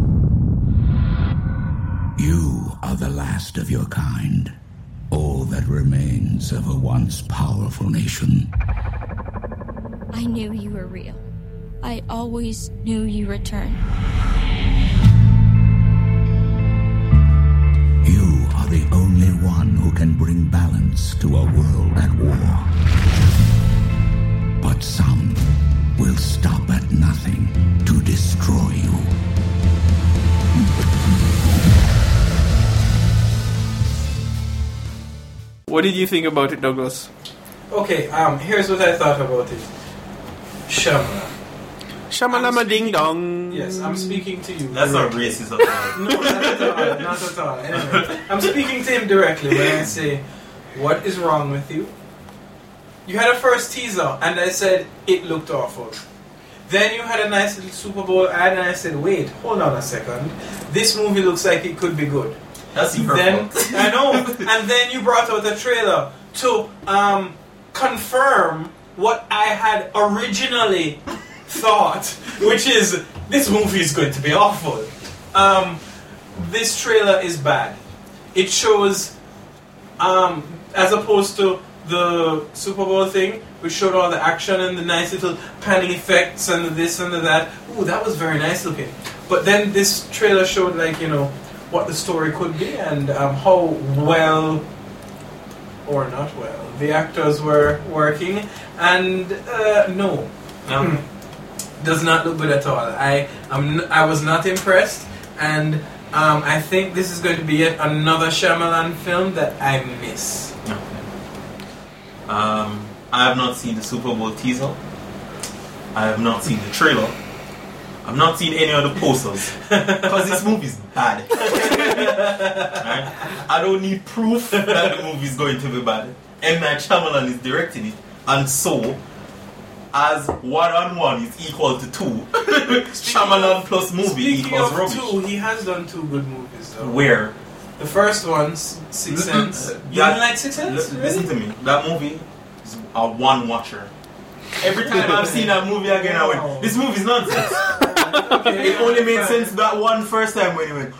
You are the last of your kind. All that remains of a once powerful nation. I knew you were real. I always knew you returned. You are the only one who can bring balance to a world at war. But some will What did you think about it, Douglas? Okay, here's what I thought about it. Shyamalan. Shamalama ding dong. Yes, I'm speaking to you. That's not directly. racist at all. No, not at all. Not at all. Anyway, I'm speaking to him directly when I say, what is wrong with you? You had a first teaser, and I said, it looked awful. Then you had a nice little Super Bowl ad, and I said, wait, hold on a second. This movie looks like it could be good. That's your Then fault. I know. And then you brought out a trailer to confirm what I had originally thought, which is this movie is going to be awful. This trailer is bad. It shows, as opposed to the Super Bowl thing, which showed all the action and the nice little panning effects and the this and the that. Ooh, that was very nice looking. But then this trailer showed, like, you know, what the story could be and how well or not well the actors were working. And no. Does not look good at all. I was not impressed, and I think this is going to be yet another Shyamalan film that I miss. Okay. I have not seen the Super Bowl teaser. I have not seen the trailer. I've not seen any of the posters because this movie is bad. Right? I don't need proof that the movie is going to be bad. M. Night Shyamalan is directing it, and so as 1 on 1 is equal to 2, Shyamalan plus movie Speaking equals of rubbish. 2, he has done 2 good movies though. Where? The first one, Sixth Sense. You That- didn't like Sixth Sense? Listen to me. That movie is a one watcher. Every time I've seen that movie again, I went, this movie's nonsense. Okay, It only made fine. sense that one first time when he went,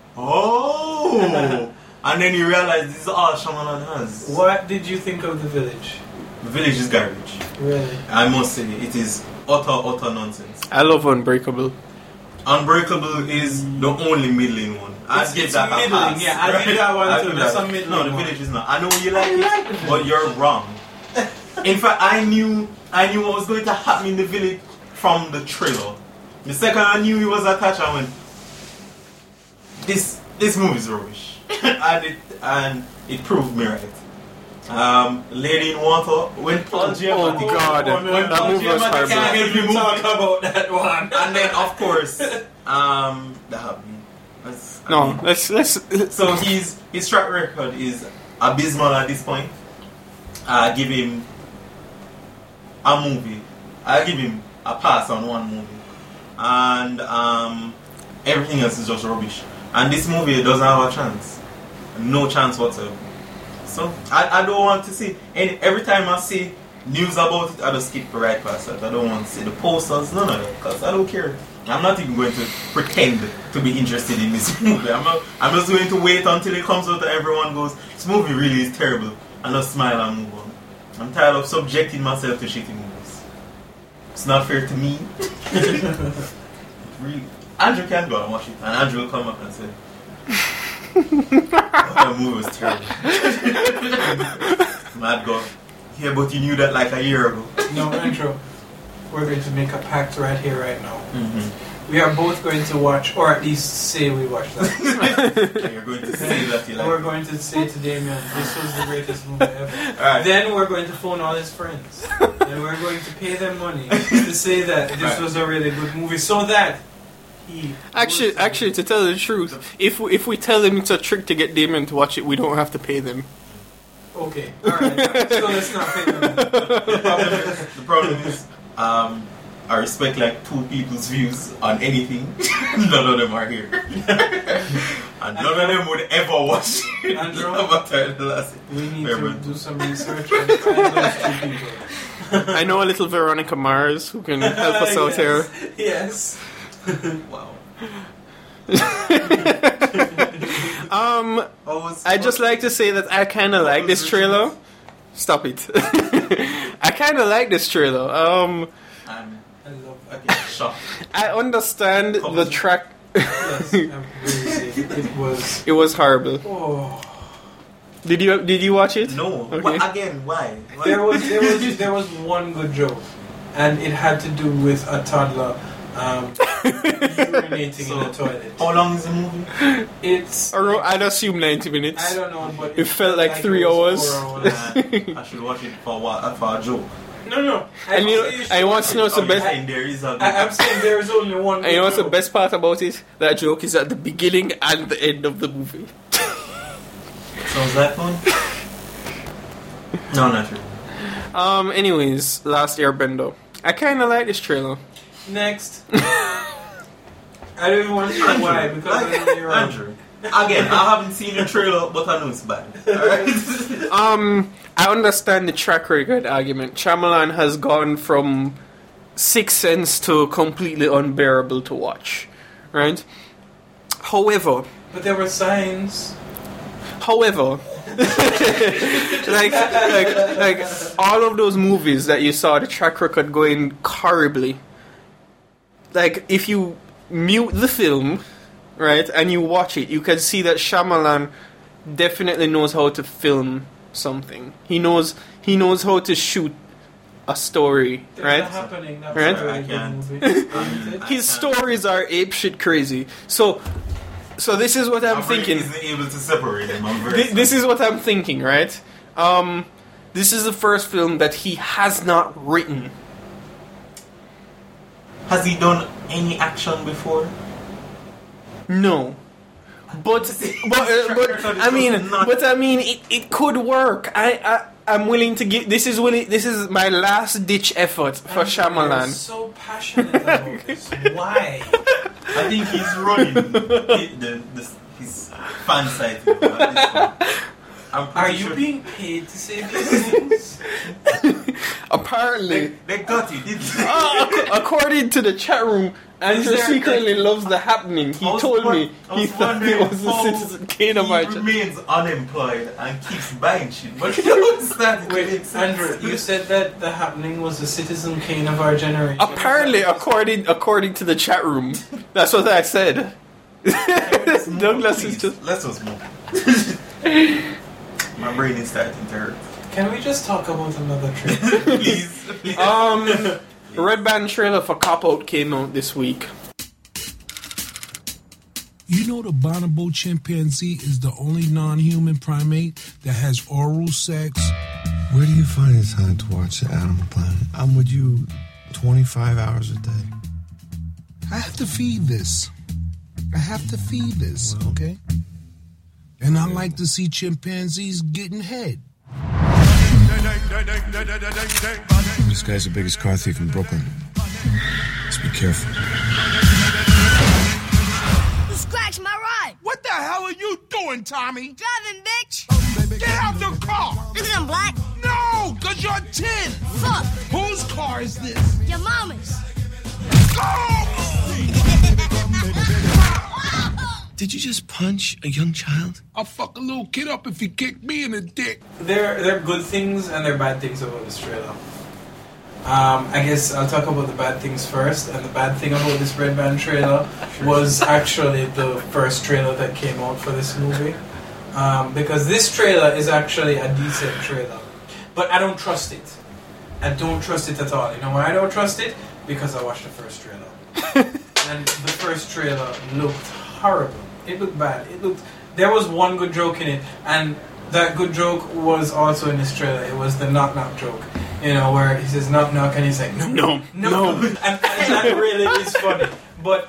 oh. And then you realize this is all Shyamalan has. What did you think of The Village? The Village is garbage. Really? I must say, it is utter nonsense. I love Unbreakable. Unbreakable is the only middling one. I'd give It's that a middling, pass. yeah, I'll give that one I'd too. give That's that- a middling No, The one. Village is not. I know you like it, like The Village. but you're wrong. In fact, I knew what was going to happen in The Village from the trailer. The second I knew he was attached, I went, this movie is rubbish. and it proved me right. Lady in Water, when Paul Giamatti... Oh, God. when That Paul movie was Giamatti horrible. can't help you Talk move. about that one. And then, of course, the Happy. No, let's. So his track record is abysmal at this point. I give him a movie. I give him a pass on one movie, and everything else is just rubbish. And this movie doesn't have a chance, no chance whatsoever. So I don't want to see. And every time I see news about it, I just skip right past that. I don't want to see the posters, none of that, because I don't care. I'm not even going to pretend to be interested in this movie. I'm just going to wait until it comes out and everyone goes, this movie really is terrible, and just smile and move on. I'm tired of subjecting myself to shitty movies. It's not fair to me. Really. Andrew can go and watch it, and Andrew will come up and say, that movie was terrible. Mad God. Yeah, but you knew that like a year ago. No, Andrew. We're going to make a pact right here, right now. Mm-hmm. We are both going to watch, or at least say we watched that. And you're going to say that you like We're it. going to say to Damien, this was the greatest movie ever. Alright. Then we're going to phone all his friends. And we're going to pay them money to say that this Right. was a really good movie, so that he... Actually, to tell the truth, if we tell them it's a trick to get Damon to watch it, we don't have to pay them. Okay, alright. So let's not pay them. The problem is, I respect like two people's views on anything. None of them are here. And none of them would ever watch Andrew? Avatar The Last We need Airbender. to do some research and find those two people. I know a little Veronica Mars who can help us out here. Yes. Wow. I just like to say that I kind of like this trailer. Stop it. I kind of like this trailer. And I love that. okay, shocked. I understand the track. Yes, I'm really saying it It was horrible. Oh. Did you watch it? No. Okay. Well, again, why? There was one good joke, and it had to do with a toddler urinating in the toilet. How long is the movie? It's. I'd assume 90 minutes. I don't know, but It felt like 3 hours. 4 hours. I should watch it for a joke. No. And I want to know what's the best. And there is a I'm saying there is only one. And you know what's the joke. best part about it? That joke is at the beginning and the end of the movie. Sounds like fun? No, not true. Anyways, Last Airbender. I kind of like this trailer. Next. I don't even want to know why because I don't know you're wrong. Andrew. Again, I haven't seen the trailer, but I know it's bad. Alright? I understand the track record argument. Shyamalan has gone from Sixth Sense to completely unbearable to watch, right? However, But there were signs. like all of those movies that you saw the track record going horribly. Like if you mute the film, right, and you watch it, you can see that Shyamalan definitely knows how to film something. He knows how to shoot a story, right? That's happening. That's Right? a very I good can't. movie. His stories are apeshit crazy. So this is what I'm thinking. Isn't able to separate them. I'm very This is what I'm thinking, right? This is the first film that he has not written. Has he done any action before? No. But I mean it could work. I'm willing to give this is my last ditch effort for You're Shyamalan. so passionate about this. Why? I think he's running his fan site. At this point. I'm Are pretty you sure being paid to say these things? Apparently, they got you, didn't they? according to the chat room, Andrew Is there, secretly loves The Happening. He told me I he thought it was the Citizen Kane of He Archer. remains unemployed and keeps buying shit. But you don't understand. Wait, Andrew, you said that The Happening was the Citizen Kane of our generation. Apparently, according to the chat room, that's what I said. Douglas is just. Let's just move. My brain is starting to hurt. Can we just talk about another trip? Please. Red Band trailer for Cop Out came out this week. You know the bonobo chimpanzee is the only non-human primate that has oral sex? Where do you find the time to watch the Animal Planet? I'm with you 25 hours a day. I have to feed this. Okay? And I like to see chimpanzees getting head. This guy's the biggest car thief in Brooklyn. Let's be careful. You scratched my ride. What the hell are you doing, Tommy? Driving, bitch. Get out the car! Isn't I'm black? No, because you're 10. Fuck. Whose car is this? Your mama's. Did you just punch a young child? I'll fuck a little kid up if he kicked me in the dick. There are good things and there are bad things about this trailer. I guess I'll talk about the bad things first. And the bad thing about this Red Band trailer was actually the first trailer that came out for this movie. Because this trailer is actually a decent trailer. But I don't trust it. I don't trust it at all. You know why I don't trust it? Because I watched the first trailer. And the first trailer looked horrible. It looked bad. There was one good joke in it, and that good joke was also in this trailer. It was the knock knock joke, you know, where he says knock knock and he's like no, and that really is funny. But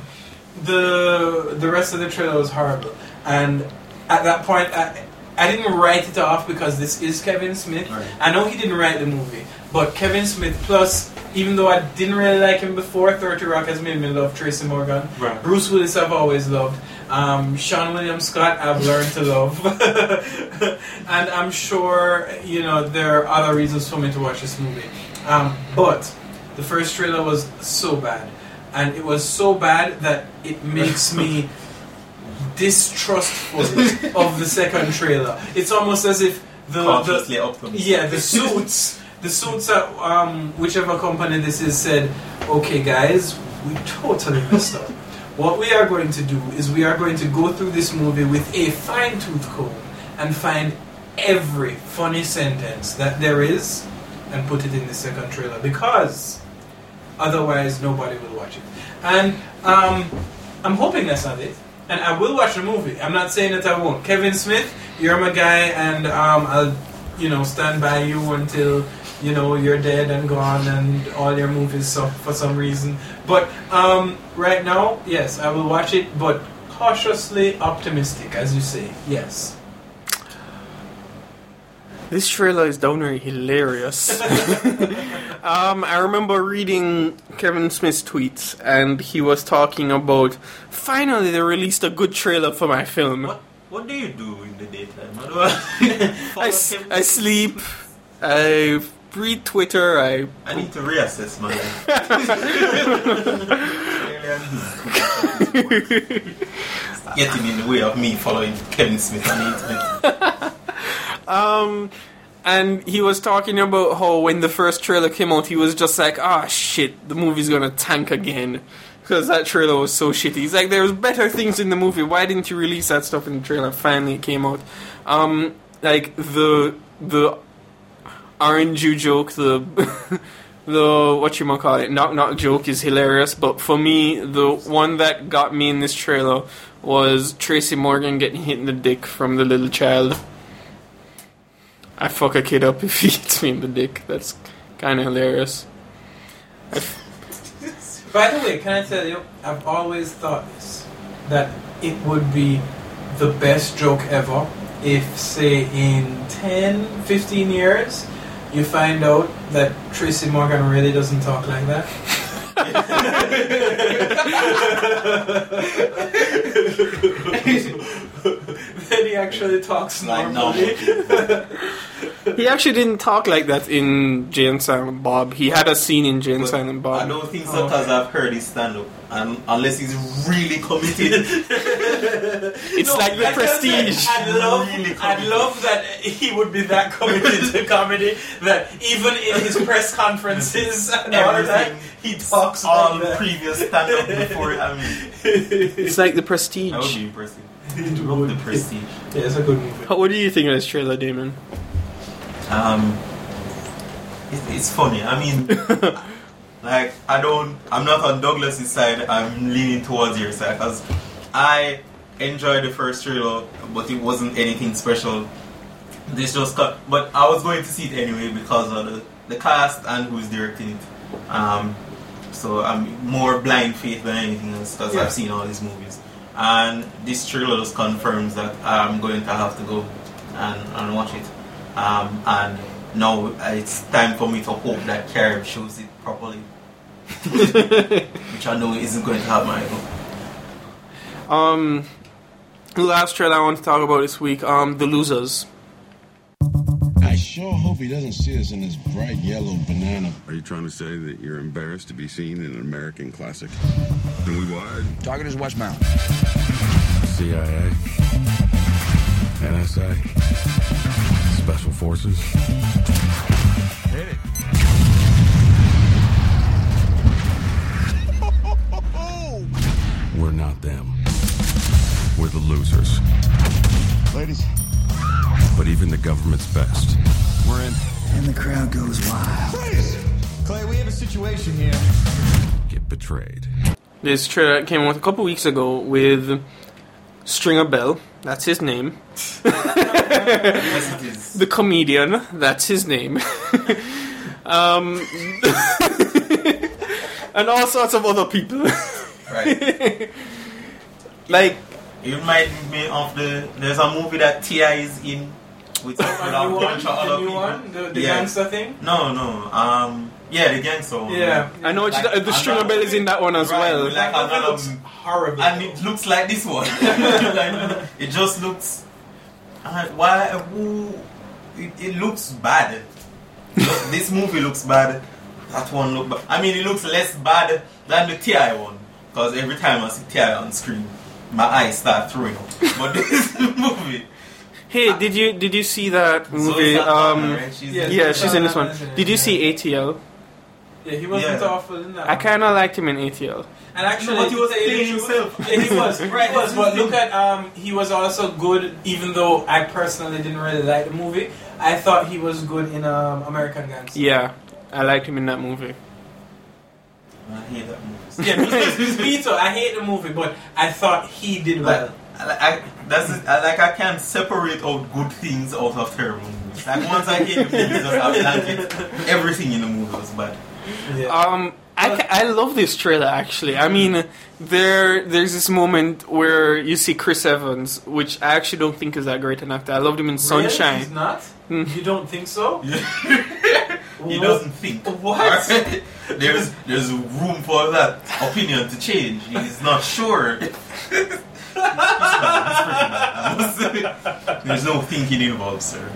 the rest of the trailer was horrible, and at that point I didn't write it off because this is Kevin Smith. Right. I know he didn't write the movie, but Kevin Smith plus. Even though I didn't really like him before, 30 Rock has made me love Tracy Morgan. Right. Bruce Willis I've always loved. Sean William Scott I've learned to love. And I'm sure, you know, there are other reasons for me to watch this movie. But the first trailer was so bad. And it was so bad that it makes me distrustful of the second trailer. It's almost as if Cautiously optimistic. the suits at whichever company this is said, okay guys, we totally messed up. What we are going to do is we are going to go through this movie with a fine-tooth comb and find every funny sentence that there is and put it in the second trailer, because Otherwise, nobody will watch it. And I'm hoping that's not it. And I will watch the movie. I'm not saying that I won't. Kevin Smith, you're my guy, and I'll, stand by you until, you're dead and gone and all your movies suck for some reason. But right now, yes, I will watch it, but cautiously optimistic, as you say. Yes. This trailer is downright hilarious. I remember reading Kevin Smith's tweets, and he was talking about, finally they released a good trailer for my film. What do you do in the daytime? I sleep, I read Twitter, I need to reassess my life. Getting in the way of me following Kevin Smith on the internet. And he was talking about how when the first trailer came out, he was just like, shit, the movie's gonna tank again. Because that trailer was so shitty. He's like, there was better things in the movie. Why didn't you release that stuff in the trailer? Finally it came out. Like, the orange joke, the whatchamacallit, knock joke is hilarious. But for me, the one that got me in this trailer was Tracy Morgan getting hit in the dick from the little child. I fuck a kid up if he hits me in the dick. That's kind of hilarious. By the way, can I tell you, I've always thought this, that it would be the best joke ever if, say, in 10, 15 years, you find out that Tracy Morgan really doesn't talk like that. Then he actually talks normally. He actually didn't talk like that in Jay and Silent Bob. He had a scene in Jay and Silent Bob. I don't think so, because I've heard his stand-up. And unless he's really committed. It's like The Prestige. I'd love that he would be that committed to comedy that even in his press conferences and all of that, he talks all like that. previous stand-up before it. It's like The Prestige. That would be impressive. I love The Prestige. Yeah, it's a good movie. What do you think of this trailer, Damon? It's funny. I mean, like, I'm not on Douglas's side. I'm leaning towards your side because I enjoyed the first trailer, but it wasn't anything special. This just cut, but I was going to see it anyway because of the cast and who's directing it. So I'm more blind faith than anything else because I've seen all these movies, and this trailer just confirms that I'm going to have to go and watch it. And now it's time for me to hope that Carib shows it properly, which I know isn't going to have my ego. The last trailer I want to talk about this week, The Losers. I sure hope he doesn't see us in this bright yellow banana. Are you trying to say that you're embarrassed to be seen in an American classic? Then we wide. Target is westbound. CIA, NSA, Special Forces. Hit it. We're not them. We're the losers. Ladies. But even the government's best. We're in. And the crowd goes wild. Please. Clay, we have a situation here. Get betrayed. This trailer came out a couple weeks ago with Stringer Bell. That's his name. Yes, it is. The comedian. That's his name. And all sorts of other people. Right. Like, it reminded me of there's a movie that T.I. is in with a bunch of other people. The gangster thing? No. Yeah, the gangster one. Yeah. I know the Stringer Bell is in that one as well. Like That another, looks horrible. and it looks like this one. Like, it just looks. It looks bad. This movie looks bad. That one look bad. I mean, it looks less bad than the T.I. one. Because every time I see T.I. on screen, my eyes start throwing up. But this movie. Hey, did you see that movie? Right? She's in this one. Did you see ATL? Yeah, he wasn't awful in that. I kind of liked him in ATL. And actually, but he was playing himself. Yeah, he was. Right, he was. But look at, he was also good, even though I personally didn't really like the movie. I thought he was good in American Gangster. Yeah, I liked him in that movie. I hate that movie. Yeah, me too. I hate the movie, but I thought he did well. I can't separate out good things out of terrible movies. Like once I hate the movie, just everything in the movie was bad. Yeah. I love this trailer actually. I mean, there's this moment where you see Chris Evans, which I actually don't think is that great an actor. I loved him in Sunshine. Really? He's not? You don't think so? He doesn't think. What? There's room for that opinion to change. He's not sure. There's no thinking involved, sir.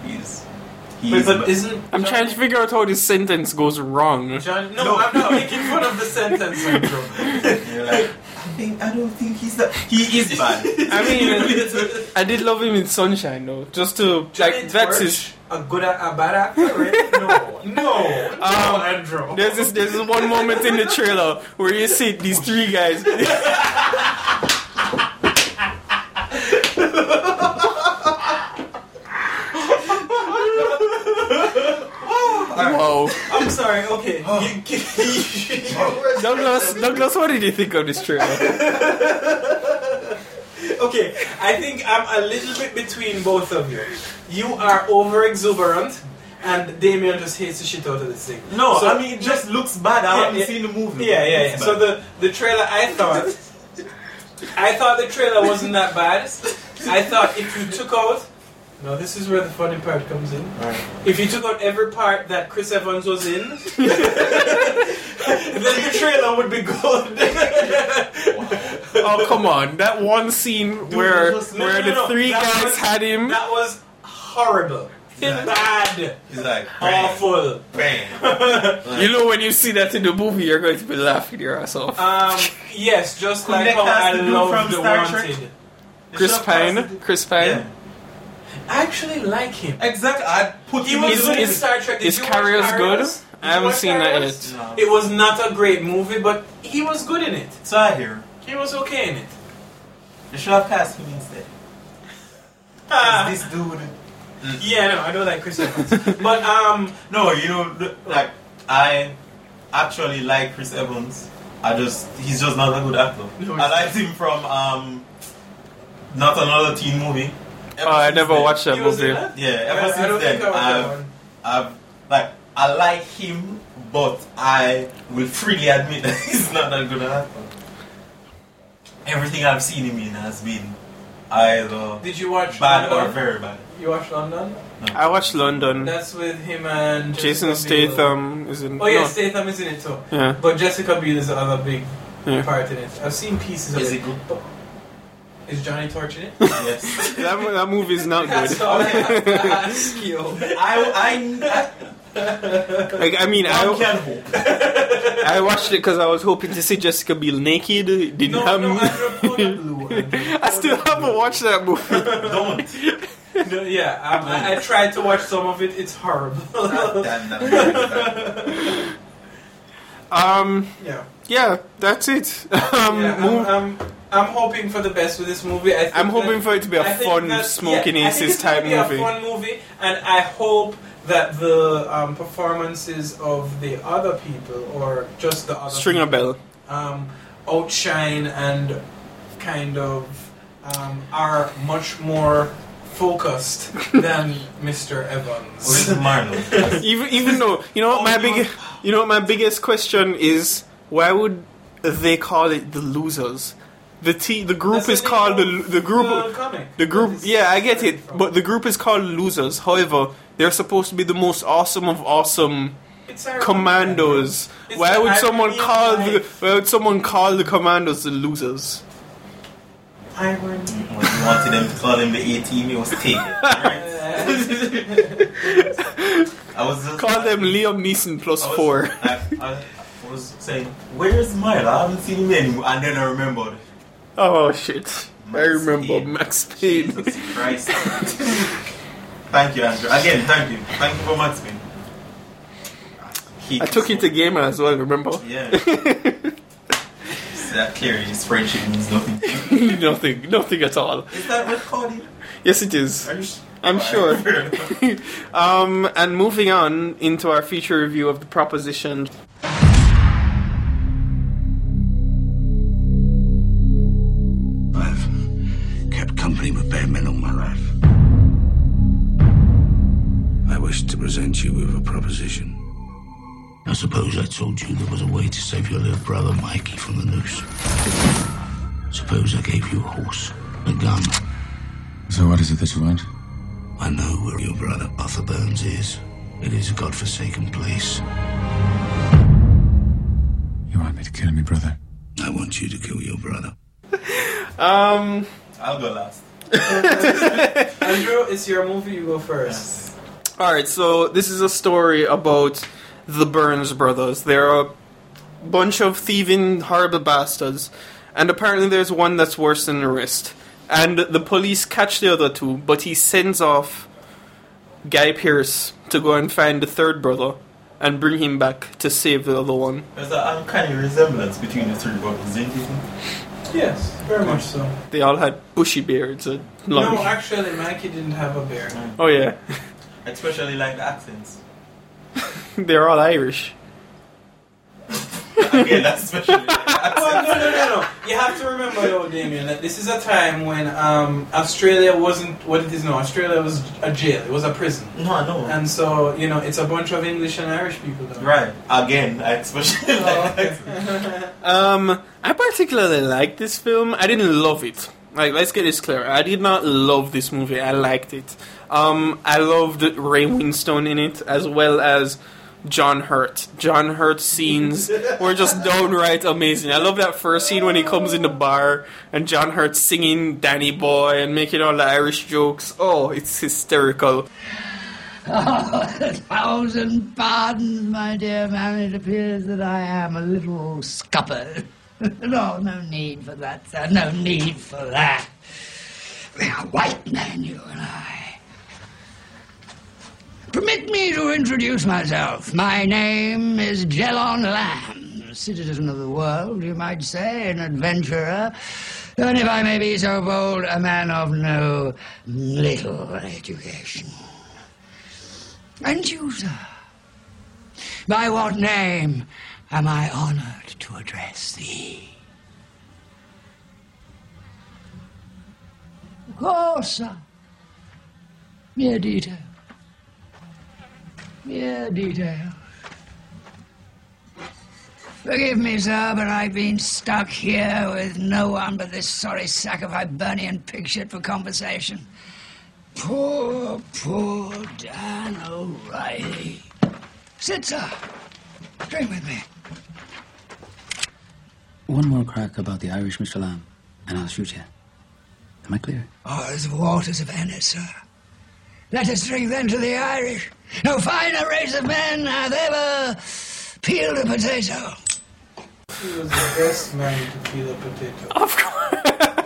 I'm trying to figure out how this sentence goes wrong. John, no, I'm not making fun of the sentence, Andrew. You're like, I don't think he's that. He is bad. I mean, I did love him in Sunshine, though. Just to like, that's his. A bad actor, right? No, Andrew. There's this one moment in the trailer where you see these three guys. Wow. I'm sorry, okay. Douglas, what did you think of this trailer? Okay, I think I'm a little bit between both of you. You are over exuberant, and Damien just hates the shit out of this thing. No, so, I mean, it just looks bad. I haven't seen the movie. Yeah. So the trailer, I thought the trailer wasn't that bad. I thought if you took out... No, this is where the funny part comes in. Right. If you took out every part that Chris Evans was in, then the trailer would be good. Oh, come on. That one scene where the three guys had him... That was horrible. Bad. He's like, awful. Bam. You know, when you see that in the movie, you're going to be laughing your ass off. Yes, just like how I loved The Wanted. Chris Pine. Yeah. I actually like him. Exactly. I'd put him in Star Trek. Is Carrier's good? I haven't seen that yet. No. It was not a great movie, but he was good in it. So I hear. He was okay in it. You should have cast him instead. This dude. Yeah, no, I don't like Chris Evans. But no, you know, like I actually like Chris Evans. He's just not a good actor. No, I liked him from Not Another Teen Movie. I never watched that movie. Yeah, ever since then, I like him, but I will freely admit that he's not that good an actor. Everything I've seen him in has been either bad or very bad. You watched London? No. I watched London. That's with him and Jason Statham is in. Oh yeah, Statham is in it too. Yeah. But Jessica Biel is the other big part in it. I've seen pieces of it. Is it good? Is Johnny Torch in it? Yes. that movie is not good. That's all I have to ask you. I watched it because I was hoping to see Jessica Biel naked. I still haven't watched that movie. Don't. No, yeah, I tried to watch some of it. It's horrible. Yeah, that's it. I'm hoping for the best with this movie. I'm hoping for it to be a fun, smoking aces type movie. A fun movie, and I hope that the performances of the other people, or just the other Stringer Bell, outshine and kind of are much more focused than Mr. Evans. Or is it Marlon? Even though what my biggest question is, why would they call it the Losers? The group is called the group. Yeah, I get it, but the group is called Losers. However, they're supposed to be the most awesome of awesome commandos. Why would someone call the commandos the Losers? When you wanted them to call them the A-Team, it was taken. Right? I was just call them Liam Neeson plus 4. I was saying, where's Milo? I haven't seen him anymore. And then I remembered. Oh shit! I remember Max Payne. Jesus Christ! Thank you, Andrew. Again, thank you for Max Payne. I took you to Gamer as well. Remember? Yeah. That clearly his friendship means nothing. nothing at all. Is that recording? Yes, it is. Are you I'm sure. And moving on into our feature review of The Proposition. company with bad men all my life. I wish to present you with a proposition. I suppose I told you there was a way to save your little brother Mikey from the noose. Suppose I gave you a horse, a gun. So what is it that you want? I know where your brother Arthur Burns is. It is a godforsaken place. You want me to kill me, brother? I want you to kill your brother. I'll go last. Andrew, it's your movie. You go first. Yes. Alright, so this is a story about the Burns brothers. They're a bunch of thieving, horrible bastards, and apparently there's one that's worse than the rest. And the police catch the other two, but he sends off Guy Pearce to go and find the third brother and bring him back to save the other one. There's an uncanny resemblance between the three brothers, didn't you think? Yes, very much so. They all had bushy beards at lunch. No, actually, Mikey didn't have a beard. Oh yeah. I especially like the accents. They're all Irish. Again, that's especially like the accents. Well, no. You have to remember, though, Damien, that this is a time when Australia wasn't what it is now. Australia was a jail. It was a prison. No, I know. And so, it's a bunch of English and Irish people, though. Right. Again, I especially like the accents. I particularly like this film. I didn't love it. Like, let's get this clear. I did not love this movie. I liked it. I loved Ray Winstone in it, as well as John Hurt. John Hurt's scenes were just downright amazing. I love that first scene when he comes in the bar and John Hurt singing Danny Boy and making all the Irish jokes. Oh, it's hysterical. Oh, 1,000 pardons, my dear man. It appears that I am a little scuppered. No need for that, sir. No need for that. We are white men, you and I. Permit me to introduce myself. My name is Jelon Lamb, a citizen of the world, you might say, an adventurer, and if I may be so bold, a man of no little education. And you, sir, by what name am I honored to address thee? Of course, sir. Mere detail. Mere detail. Forgive me, sir, but I've been stuck here with no one but this sorry sack of Hibernian pig shit for conversation. Poor Dan O'Reilly. Sit, sir. Drink with me. One more crack about the Irish, Mr. Lamb, and I'll shoot you. Am I clear? Oh, as the waters of Ennis, sir. Let us drink then to the Irish. No finer race of men hath ever peeled a potato. He was the best man to peel a potato. Of course.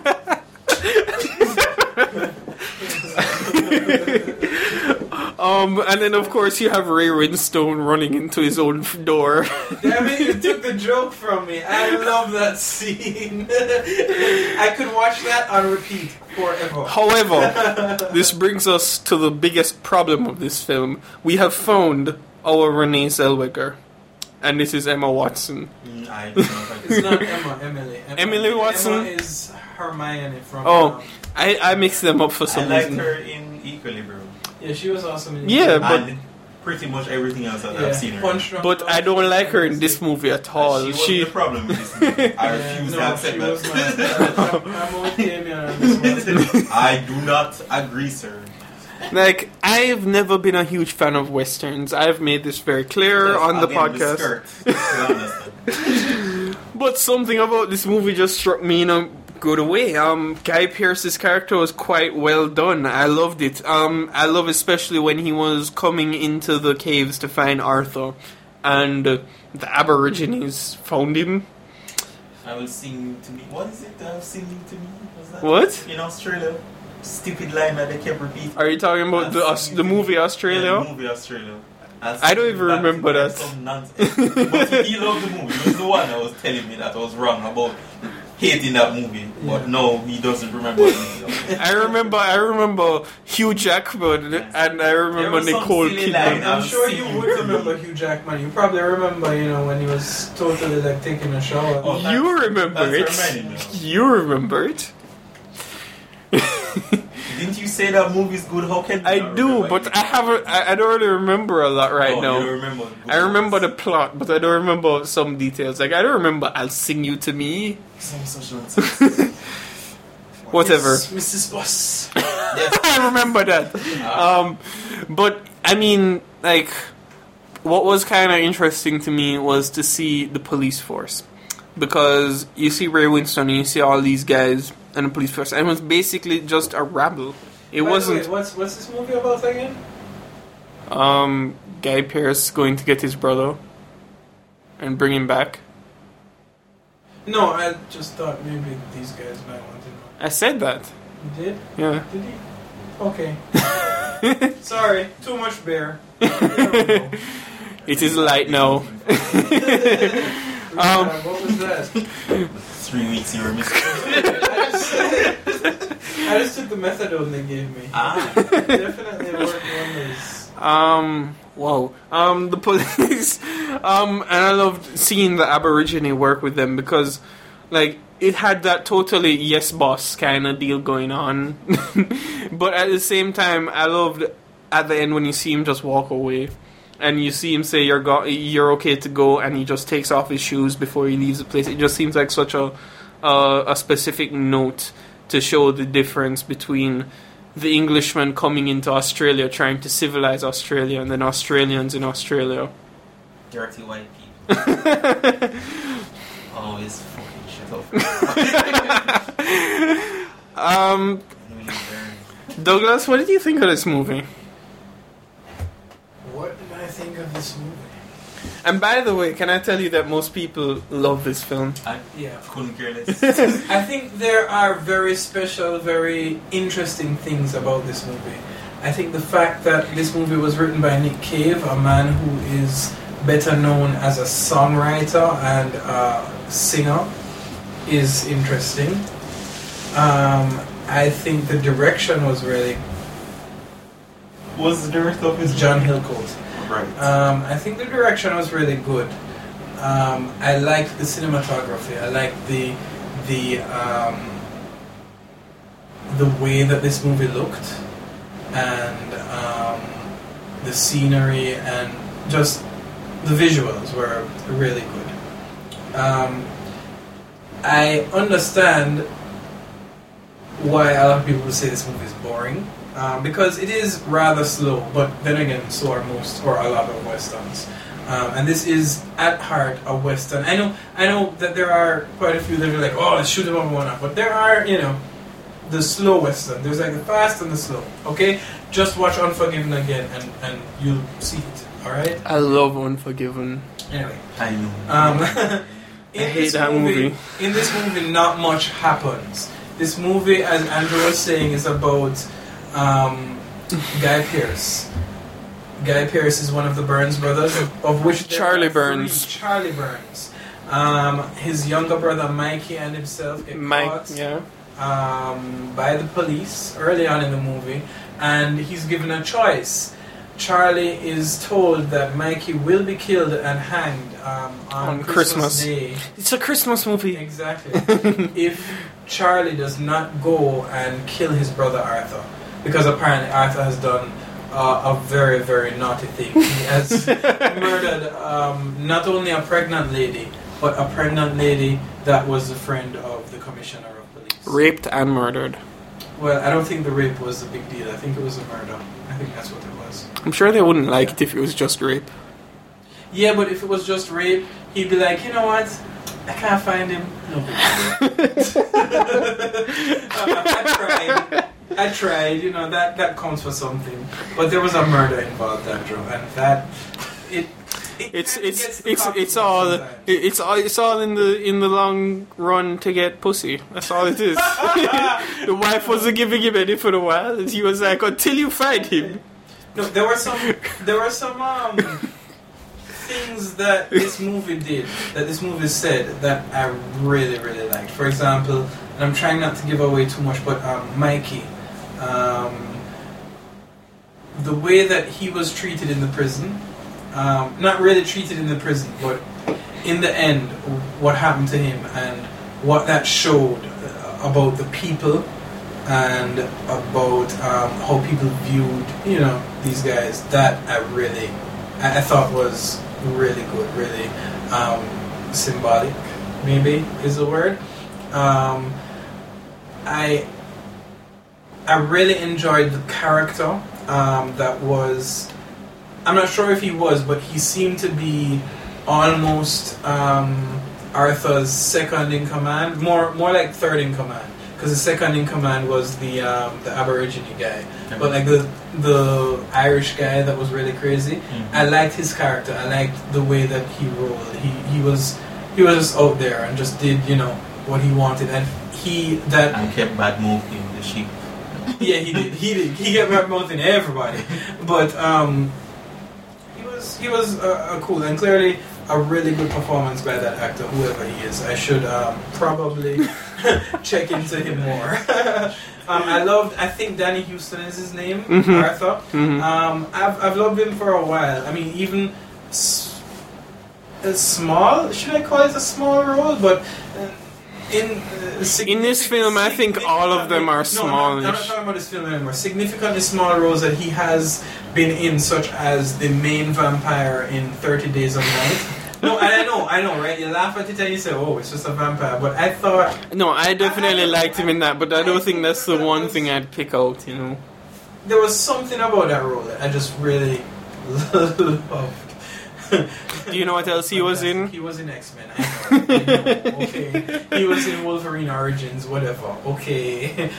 And then of course you have Ray Winstone running into his own door. Damn it, you took the joke from me. I love that scene. I could watch that on repeat forever. However, this brings us to the biggest problem of this film. We have found our Renee Zellweger. And this is Emma Watson. I don't know it's not Emma, Emily. Emily Watson? Emma is Hermione from... I mixed them up for some reason. I liked her in Equilibrium. Yeah, she was awesome in Yeah, but... And pretty much everything else that I've seen her in. But I don't like her in this movie at all. She wasn't the problem with this movie. I refuse to accept that. I'm with Damien on this one. I do not agree, sir. Like, I've never been a huge fan of Westerns. I've made this very clear on the podcast. But something about this movie just struck me in a good way. Guy Pearce's character was quite well done. I loved it. I love especially when he was coming into the caves to find Arthur, and the Aborigines found him. I will sing to me. What is it? Singing to me? Was that What? In Australia. Stupid line that they kept repeating. Are you talking about the movie Australia? Yeah, the movie Australia. I don't even remember that. Some nonsense. But he loved the movie. He was the one that was telling me that I was wrong about hating that movie. But no, he doesn't remember it. I remember Hugh Jackman, and I remember Nicole Kidman. I'm sure you would remember Hugh Jackman. You probably remember, when he was totally like taking a shower. You remember it. You remember it. say that movie's good. How can I do, but I don't really remember a lot now. You don't remember? I remember the plot, but I don't remember some details. Like I don't remember "I'll Sing You to Me." Some such nonsense. Whatever. Yes, Mrs. Boss. I remember that. But I mean, like, what was kind of interesting to me was to see the police force, because you see Ray Winstone and you see all these guys and the police force, and it was basically just a rabble. It wasn't. What's this movie about again? Guy Pearce going to get his brother and bring him back. No, I just thought maybe these guys might want to know. I said that. You did? Yeah. Did he? Okay. Sorry, too much beer. It is light now. What was that? 3 weeks you were missing. I just took the methadone they gave me. Definitely worked wonders. Whoa. The police. And I loved seeing the Aborigine work with them because, like, it had that totally yes boss kind of deal going on. But at the same time, I loved at the end when you see him just walk away. And you see him say you're okay to go, and he just takes off his shoes before he leaves the place. It just seems like such a specific note to show the difference between the Englishmen coming into Australia trying to civilize Australia and then Australians in Australia. Dirty white people. Always fucking shit up. Douglas, what did you think of this movie? What did I think of this movie? And by the way, can I tell you that most people love this film? I couldn't care less. I think there are very special, very interesting things about this movie. I think the fact that this movie was written by Nick Cave, a man who is better known as a songwriter and a singer, is interesting. I think the direction was really... Was the director of his John Hillcoat. Right. I think the direction was really good. I liked the cinematography. I liked the way that this movie looked, and the scenery and just the visuals were really good. I understand why a lot of people would say this movie is boring. Because it is rather slow, but then again, so are most or a lot of westerns. And this is at heart a western. I know that there are quite a few that are like, oh, let's shoot them up one up. But there are, the slow western. There's like the fast and the slow. Okay, just watch Unforgiven again, and you'll see it. All right. I love Unforgiven. Anyway, I know. I hate that movie. In this movie, not much happens. This movie, as Andrew was saying, is about Guy Pearce. Guy Pearce is one of the Burns brothers, of which Charlie Burns. Charlie Burns. His younger brother Mikey and himself get caught by the police early on in the movie, and he's given a choice. Charlie is told that Mikey will be killed and hanged on Christmas Day. It's a Christmas movie. Exactly. If Charlie does not go and kill his brother Arthur. Because apparently Arthur has done a very, very naughty thing. He has murdered not only a pregnant lady, but a pregnant lady that was a friend of the commissioner of police. Raped and murdered. Well, I don't think the rape was a big deal. I think it was a murder. I think that's what it was. I'm sure they wouldn't like it if it was just rape. Yeah, but if it was just rape, he'd be like, you know what? I can't find him. No big deal. I tried, that counts for something. But there was a murder involved, Andrew, and that it's all in the long run to get pussy. That's all it is. The wife wasn't giving him any for a while, and he was like, until you find him. No, there were some things that this movie did, that this movie said, that I really, really liked. For example, and I'm trying not to give away too much, but Mikey, the way that he was treated in the prison, not really treated in the prison, but in the end, what happened to him and what that showed about the people and about how people viewed, you know, these guys. That I thought was really good, really symbolic, maybe is the word. I really enjoyed the character that was. I'm not sure if he was, but he seemed to be almost Arthur's second in command, more like third in command, because the second in command was the Aborigine guy, but like the Irish guy that was really crazy. Mm-hmm. I liked his character. I liked the way that he rolled. He was just out there and just did, you know, what he wanted, and kept bad mouthing the sheep. Yeah, he did. He kept bad mouthing everybody, but he was cool, and clearly a really good performance by that actor, whoever he is. I should probably check into him more. I think Danny Houston is his name, mm-hmm. Arthur. Mm-hmm. I've loved him for a while. I mean, even small, should I call it a small role? But in this film, I think all of them are smallish. I'm not talking about this film anymore. Significantly small roles that he has been in, such as the main vampire in 30 Days of Night. No, and I know, right? You laugh at it and you say, "Oh, it's just a vampire." But I thought, no, I definitely liked him in that, but I don't think that's the one thing I'd pick out. You know, there was something about that role that I just really loved. Do you know what else he was in? He was in X-Men. I know. Okay. He was in Wolverine Origins, whatever. Okay.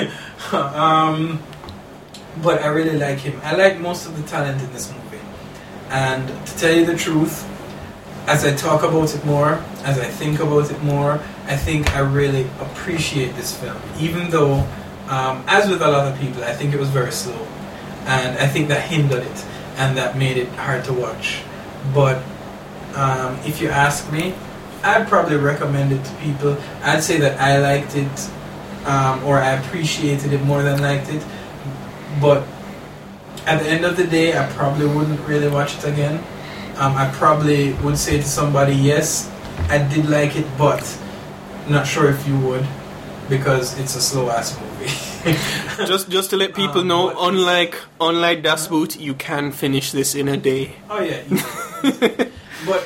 But I really like him. I like most of the talent in this movie. And to tell you the truth, as I talk about it more, as I think about it more, I think I really appreciate this film. Even though, as with a lot of people, I think it was very slow. And I think that hindered it. And that made it hard to watch. But if you ask me, I'd probably recommend it to people. I'd say that I liked it, or I appreciated it more than liked it. But at the end of the day, I probably wouldn't really watch it again. I probably would say to somebody, yes, I did like it, but not sure if you would, because it's a slow-ass movie. just to let people know, unlike Das Boot, you can finish this in a day. Oh yeah, easy. But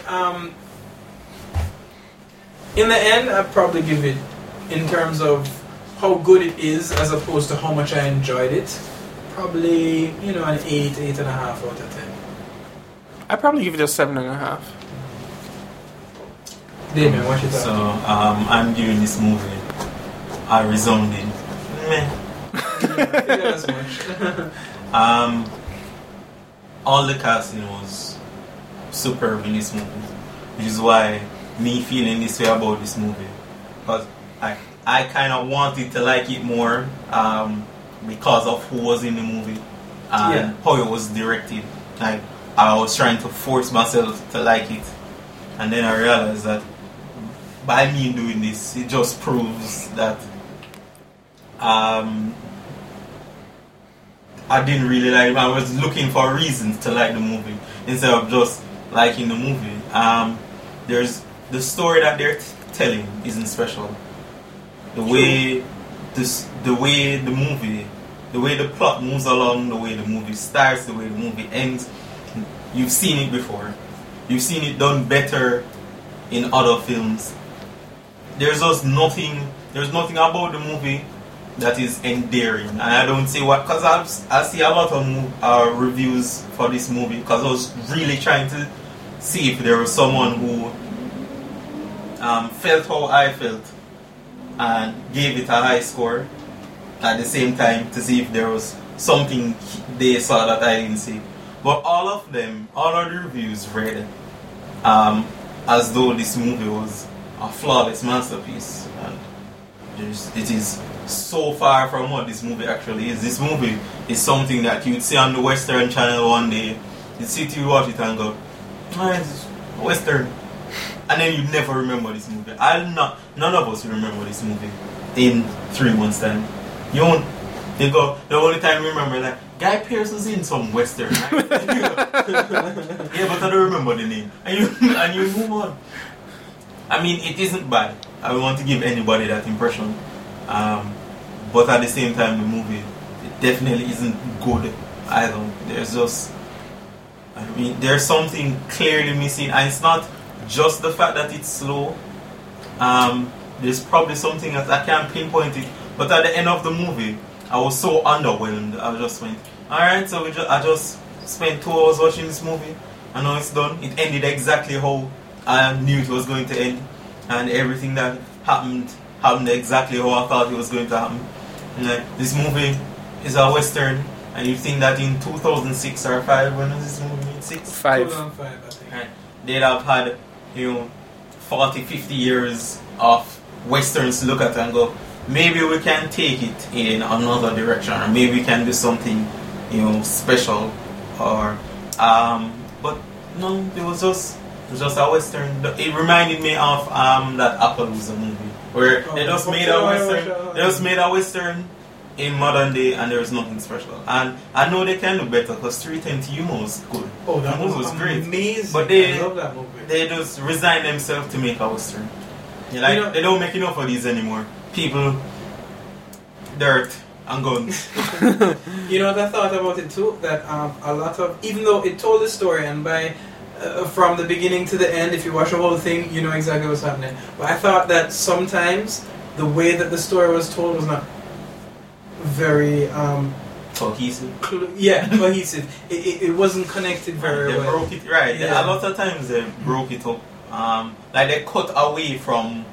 in the end, I'd probably give it, in terms of how good it is as opposed to how much I enjoyed it, probably, you know, an 8.5 out of 10. I'd probably give it a 7.5. Damien, what you thought? So I'm giving this movie a resounding meh. Yeah, as much. All the casting was superb in this movie, which is why me feeling this way about this movie, because I kind of wanted to like it more because of who was in the movie and how it was directed. Like, I was trying to force myself to like it, and then I realized that by me doing this, it just proves that I didn't really like it. I was looking for reasons to like the movie instead of just liking the movie. There's the story that they're telling isn't special. The way the plot moves along, the way the movie starts, the way the movie ends, you've seen it before. You've seen it done better in other films. There's nothing about the movie that is endearing, and I don't say what, because I see a lot of reviews for this movie, because I was really trying to see if there was someone who felt how I felt and gave it a high score at the same time, to see if there was something they saw that I didn't see. But all of the reviews read as though this movie was a flawless masterpiece, and it is so far from what this movie actually is. This movie is something that you'd see on the Western Channel one day, you'd sit, you watch it and go, oh, it's Western, and then you'd never remember this movie. None of us remember this movie in 3 months' time. You go, the only time you remember, like, Guy Pearce was in some Western, right? Yeah, but I don't remember the name. And you move on. I mean, it isn't bad. I don't want to give anybody that impression. but at the same time, the movie it definitely isn't good either. There's something clearly missing, and it's not just the fact that it's slow. There's probably something that I can't pinpoint it, but at the end of the movie, I was so underwhelmed. I just went, alright, so I just spent 2 hours watching this movie, and now it's done. It ended exactly how I knew it was going to end, and everything that happened exactly how I thought it was going to happen. And like, this movie is a Western, and you think that in 2006 or 5, when was this movie made? 6? 5. 2005, I think. Right. They'd have had, 40, 50 years of Westerns to look at and go, maybe we can take it in another direction, or maybe we can do something, special, or, but no, it was just a Western. It reminded me of that Appaloosa movie, where they just made a Western in modern day, and there was nothing special. And I know they can do better, because 310 to Yuma was good. Oh, that movie was great. Amazing. But I love that movie. They just resigned themselves to make a Western. They don't make enough of these anymore. People, dirt, and guns. You know what I thought about it too? That a lot of, even though it told the story, and by from the beginning to the end, if you watch the whole thing, you know exactly what's happening. But I thought that sometimes the way that the story was told was not very cohesive. Cohesive. It wasn't connected very well. They broke it right. Yeah. A lot of times they broke it up. Like they cut away from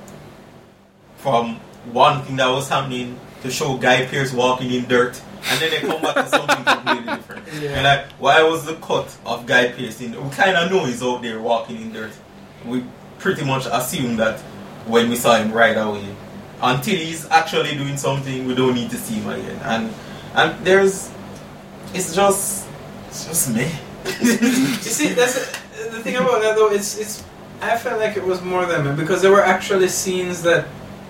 one thing that was happening to show Guy Pearce walking in dirt, and then they come back to something completely different. Yeah. And like, why was the cut of Guy Pearce in? We kind of know he's out there walking in dirt. We pretty much assume that when we saw him right away. Until he's actually doing something, we don't need to see him again. And it's just me. You see, that's the thing about that though. It's I felt like it was more than me, because there were actually scenes that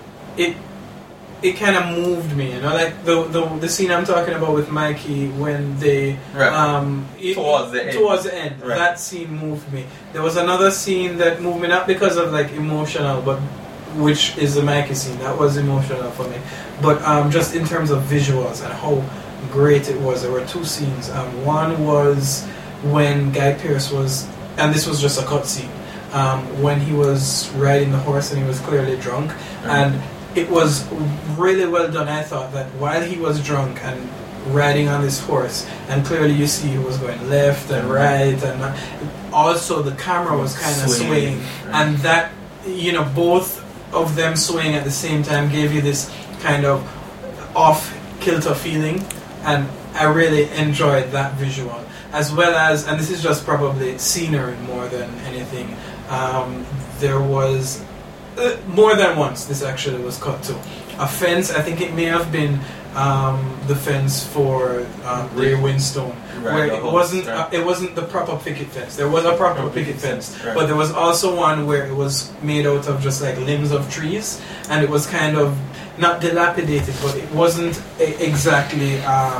it kind of moved me, like the scene I'm talking about with Mikey when they towards the end. Right. That scene moved me. There was another scene that moved me, not because of like emotional, but which is the Mikey scene. That was emotional for me, but just in terms of visuals and how great it was. There were 2 scenes. One was when Guy Pearce was, and this was just a cut scene, when he was riding the horse and he was clearly drunk, and it was really well done. I thought that while he was drunk and riding on this horse, and clearly you see he was going left and right, and also the camera was kind of swaying, and that, both of them swaying at the same time gave you this kind of off-kilter feeling, and I really enjoyed that visual. As well as, and this is just probably scenery more than anything, there was more than once this actually was cut to a fence. I think it may have been the fence for Ray Winstone, where it wasn't the proper picket fence. There was a proper picket fence, but there was also one where it was made out of just like limbs of trees, and it was kind of not dilapidated, but it wasn't exactly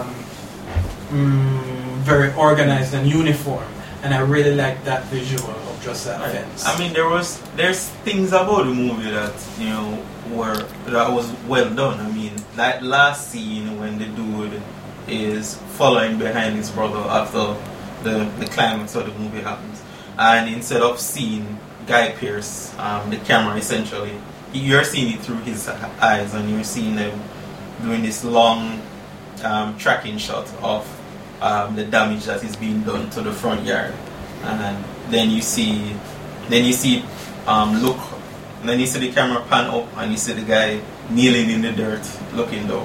very organized and uniform. And I really liked that visual of just that fence. I mean, there's things about the movie that that was well done. I mean, that last scene when the dude is following behind his brother after the climax of the movie happens, and instead of seeing Guy Pearce, the camera essentially, you're seeing it through his eyes, and you're seeing them doing this long tracking shot of the damage that is being done to the front yard, and then you see look, and then you see the camera pan up, and you see the guy kneeling in the dirt, looking down.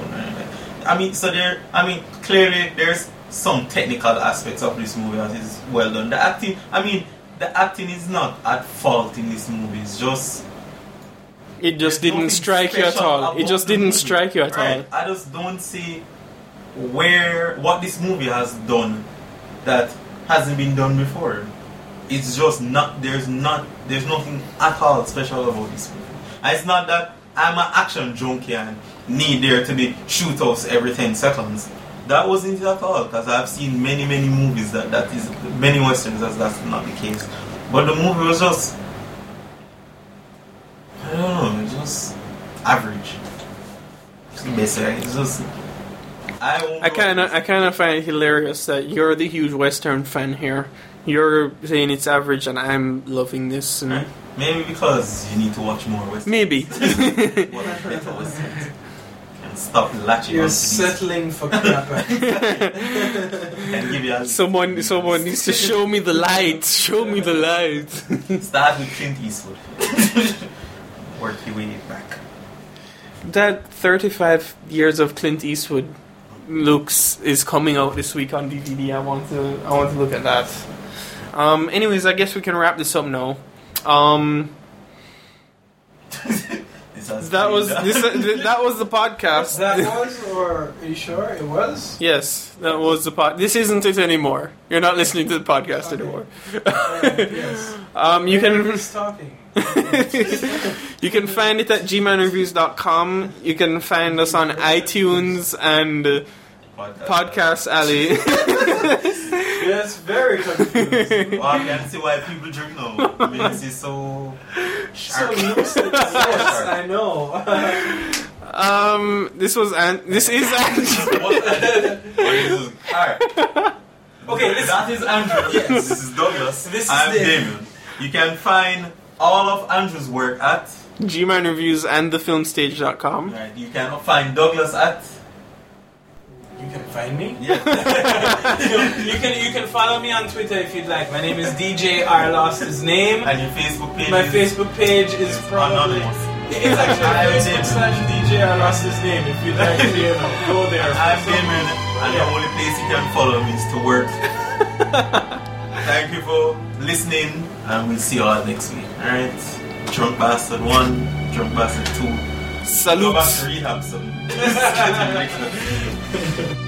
Clearly there's some technical aspects of this movie that is well done. The acting is not at fault in this movie. It's just it just didn't strike you at all. It just didn't strike you at all. I just don't see what this movie has done that hasn't been done before. It's just not. There's nothing at all special about this movie. And it's not that I'm an action junkie and need there to be shootouts every 10 seconds. That wasn't it at all, because I've seen many movies that is many westerns that's not the case. But the movie was just, I don't know, just average. It's the best. Right? It's just, I kind of find it hilarious that you're the huge Western fan here. You're saying it's average, and I'm loving this. And right? Maybe because you need to watch more Western. Maybe. Stop latching. You're settling for crap. And give you someone needs to show me the light. Show me the light. Start with Clint Eastwood. Work your way back. That 35 years of Clint Eastwood is coming out this week on DVD. I want to look at that. Anyways, I guess we can wrap this up now. That was the podcast. That was, or are you sure it was? Yes, that was the pod. This isn't it anymore. You're not listening to the podcast anymore. Yes. You can. Who's talking? You can find it at gmanreviews.com. You can find us on iTunes and Podcast Alley. Yes, very confusing. I can see why people drink now. I mean, this is so sharp. So lucid. Yes, I know. This is Andrew. Alright. Okay, that is Andrew. Yes, this is Douglas. I'm Damien. You can find all of Andrew's work at gmanreviews and thefilmstage.com. Right. You can find Douglas at. You can find me? Yeah. you can follow me on Twitter if you'd like. My name is DJ R Lost His Name. And your Facebook page? My Facebook page is probably anonymous. It's actually Facebook.com/DJ R Lost His Name if you'd like to go there. I'm Damien, and the only place you can follow me is to work. Thank you for listening, and we'll see you all next week. Alright? Drunk Bastard 1, Drunk Bastard 2. Salute. Go back to rehab, son.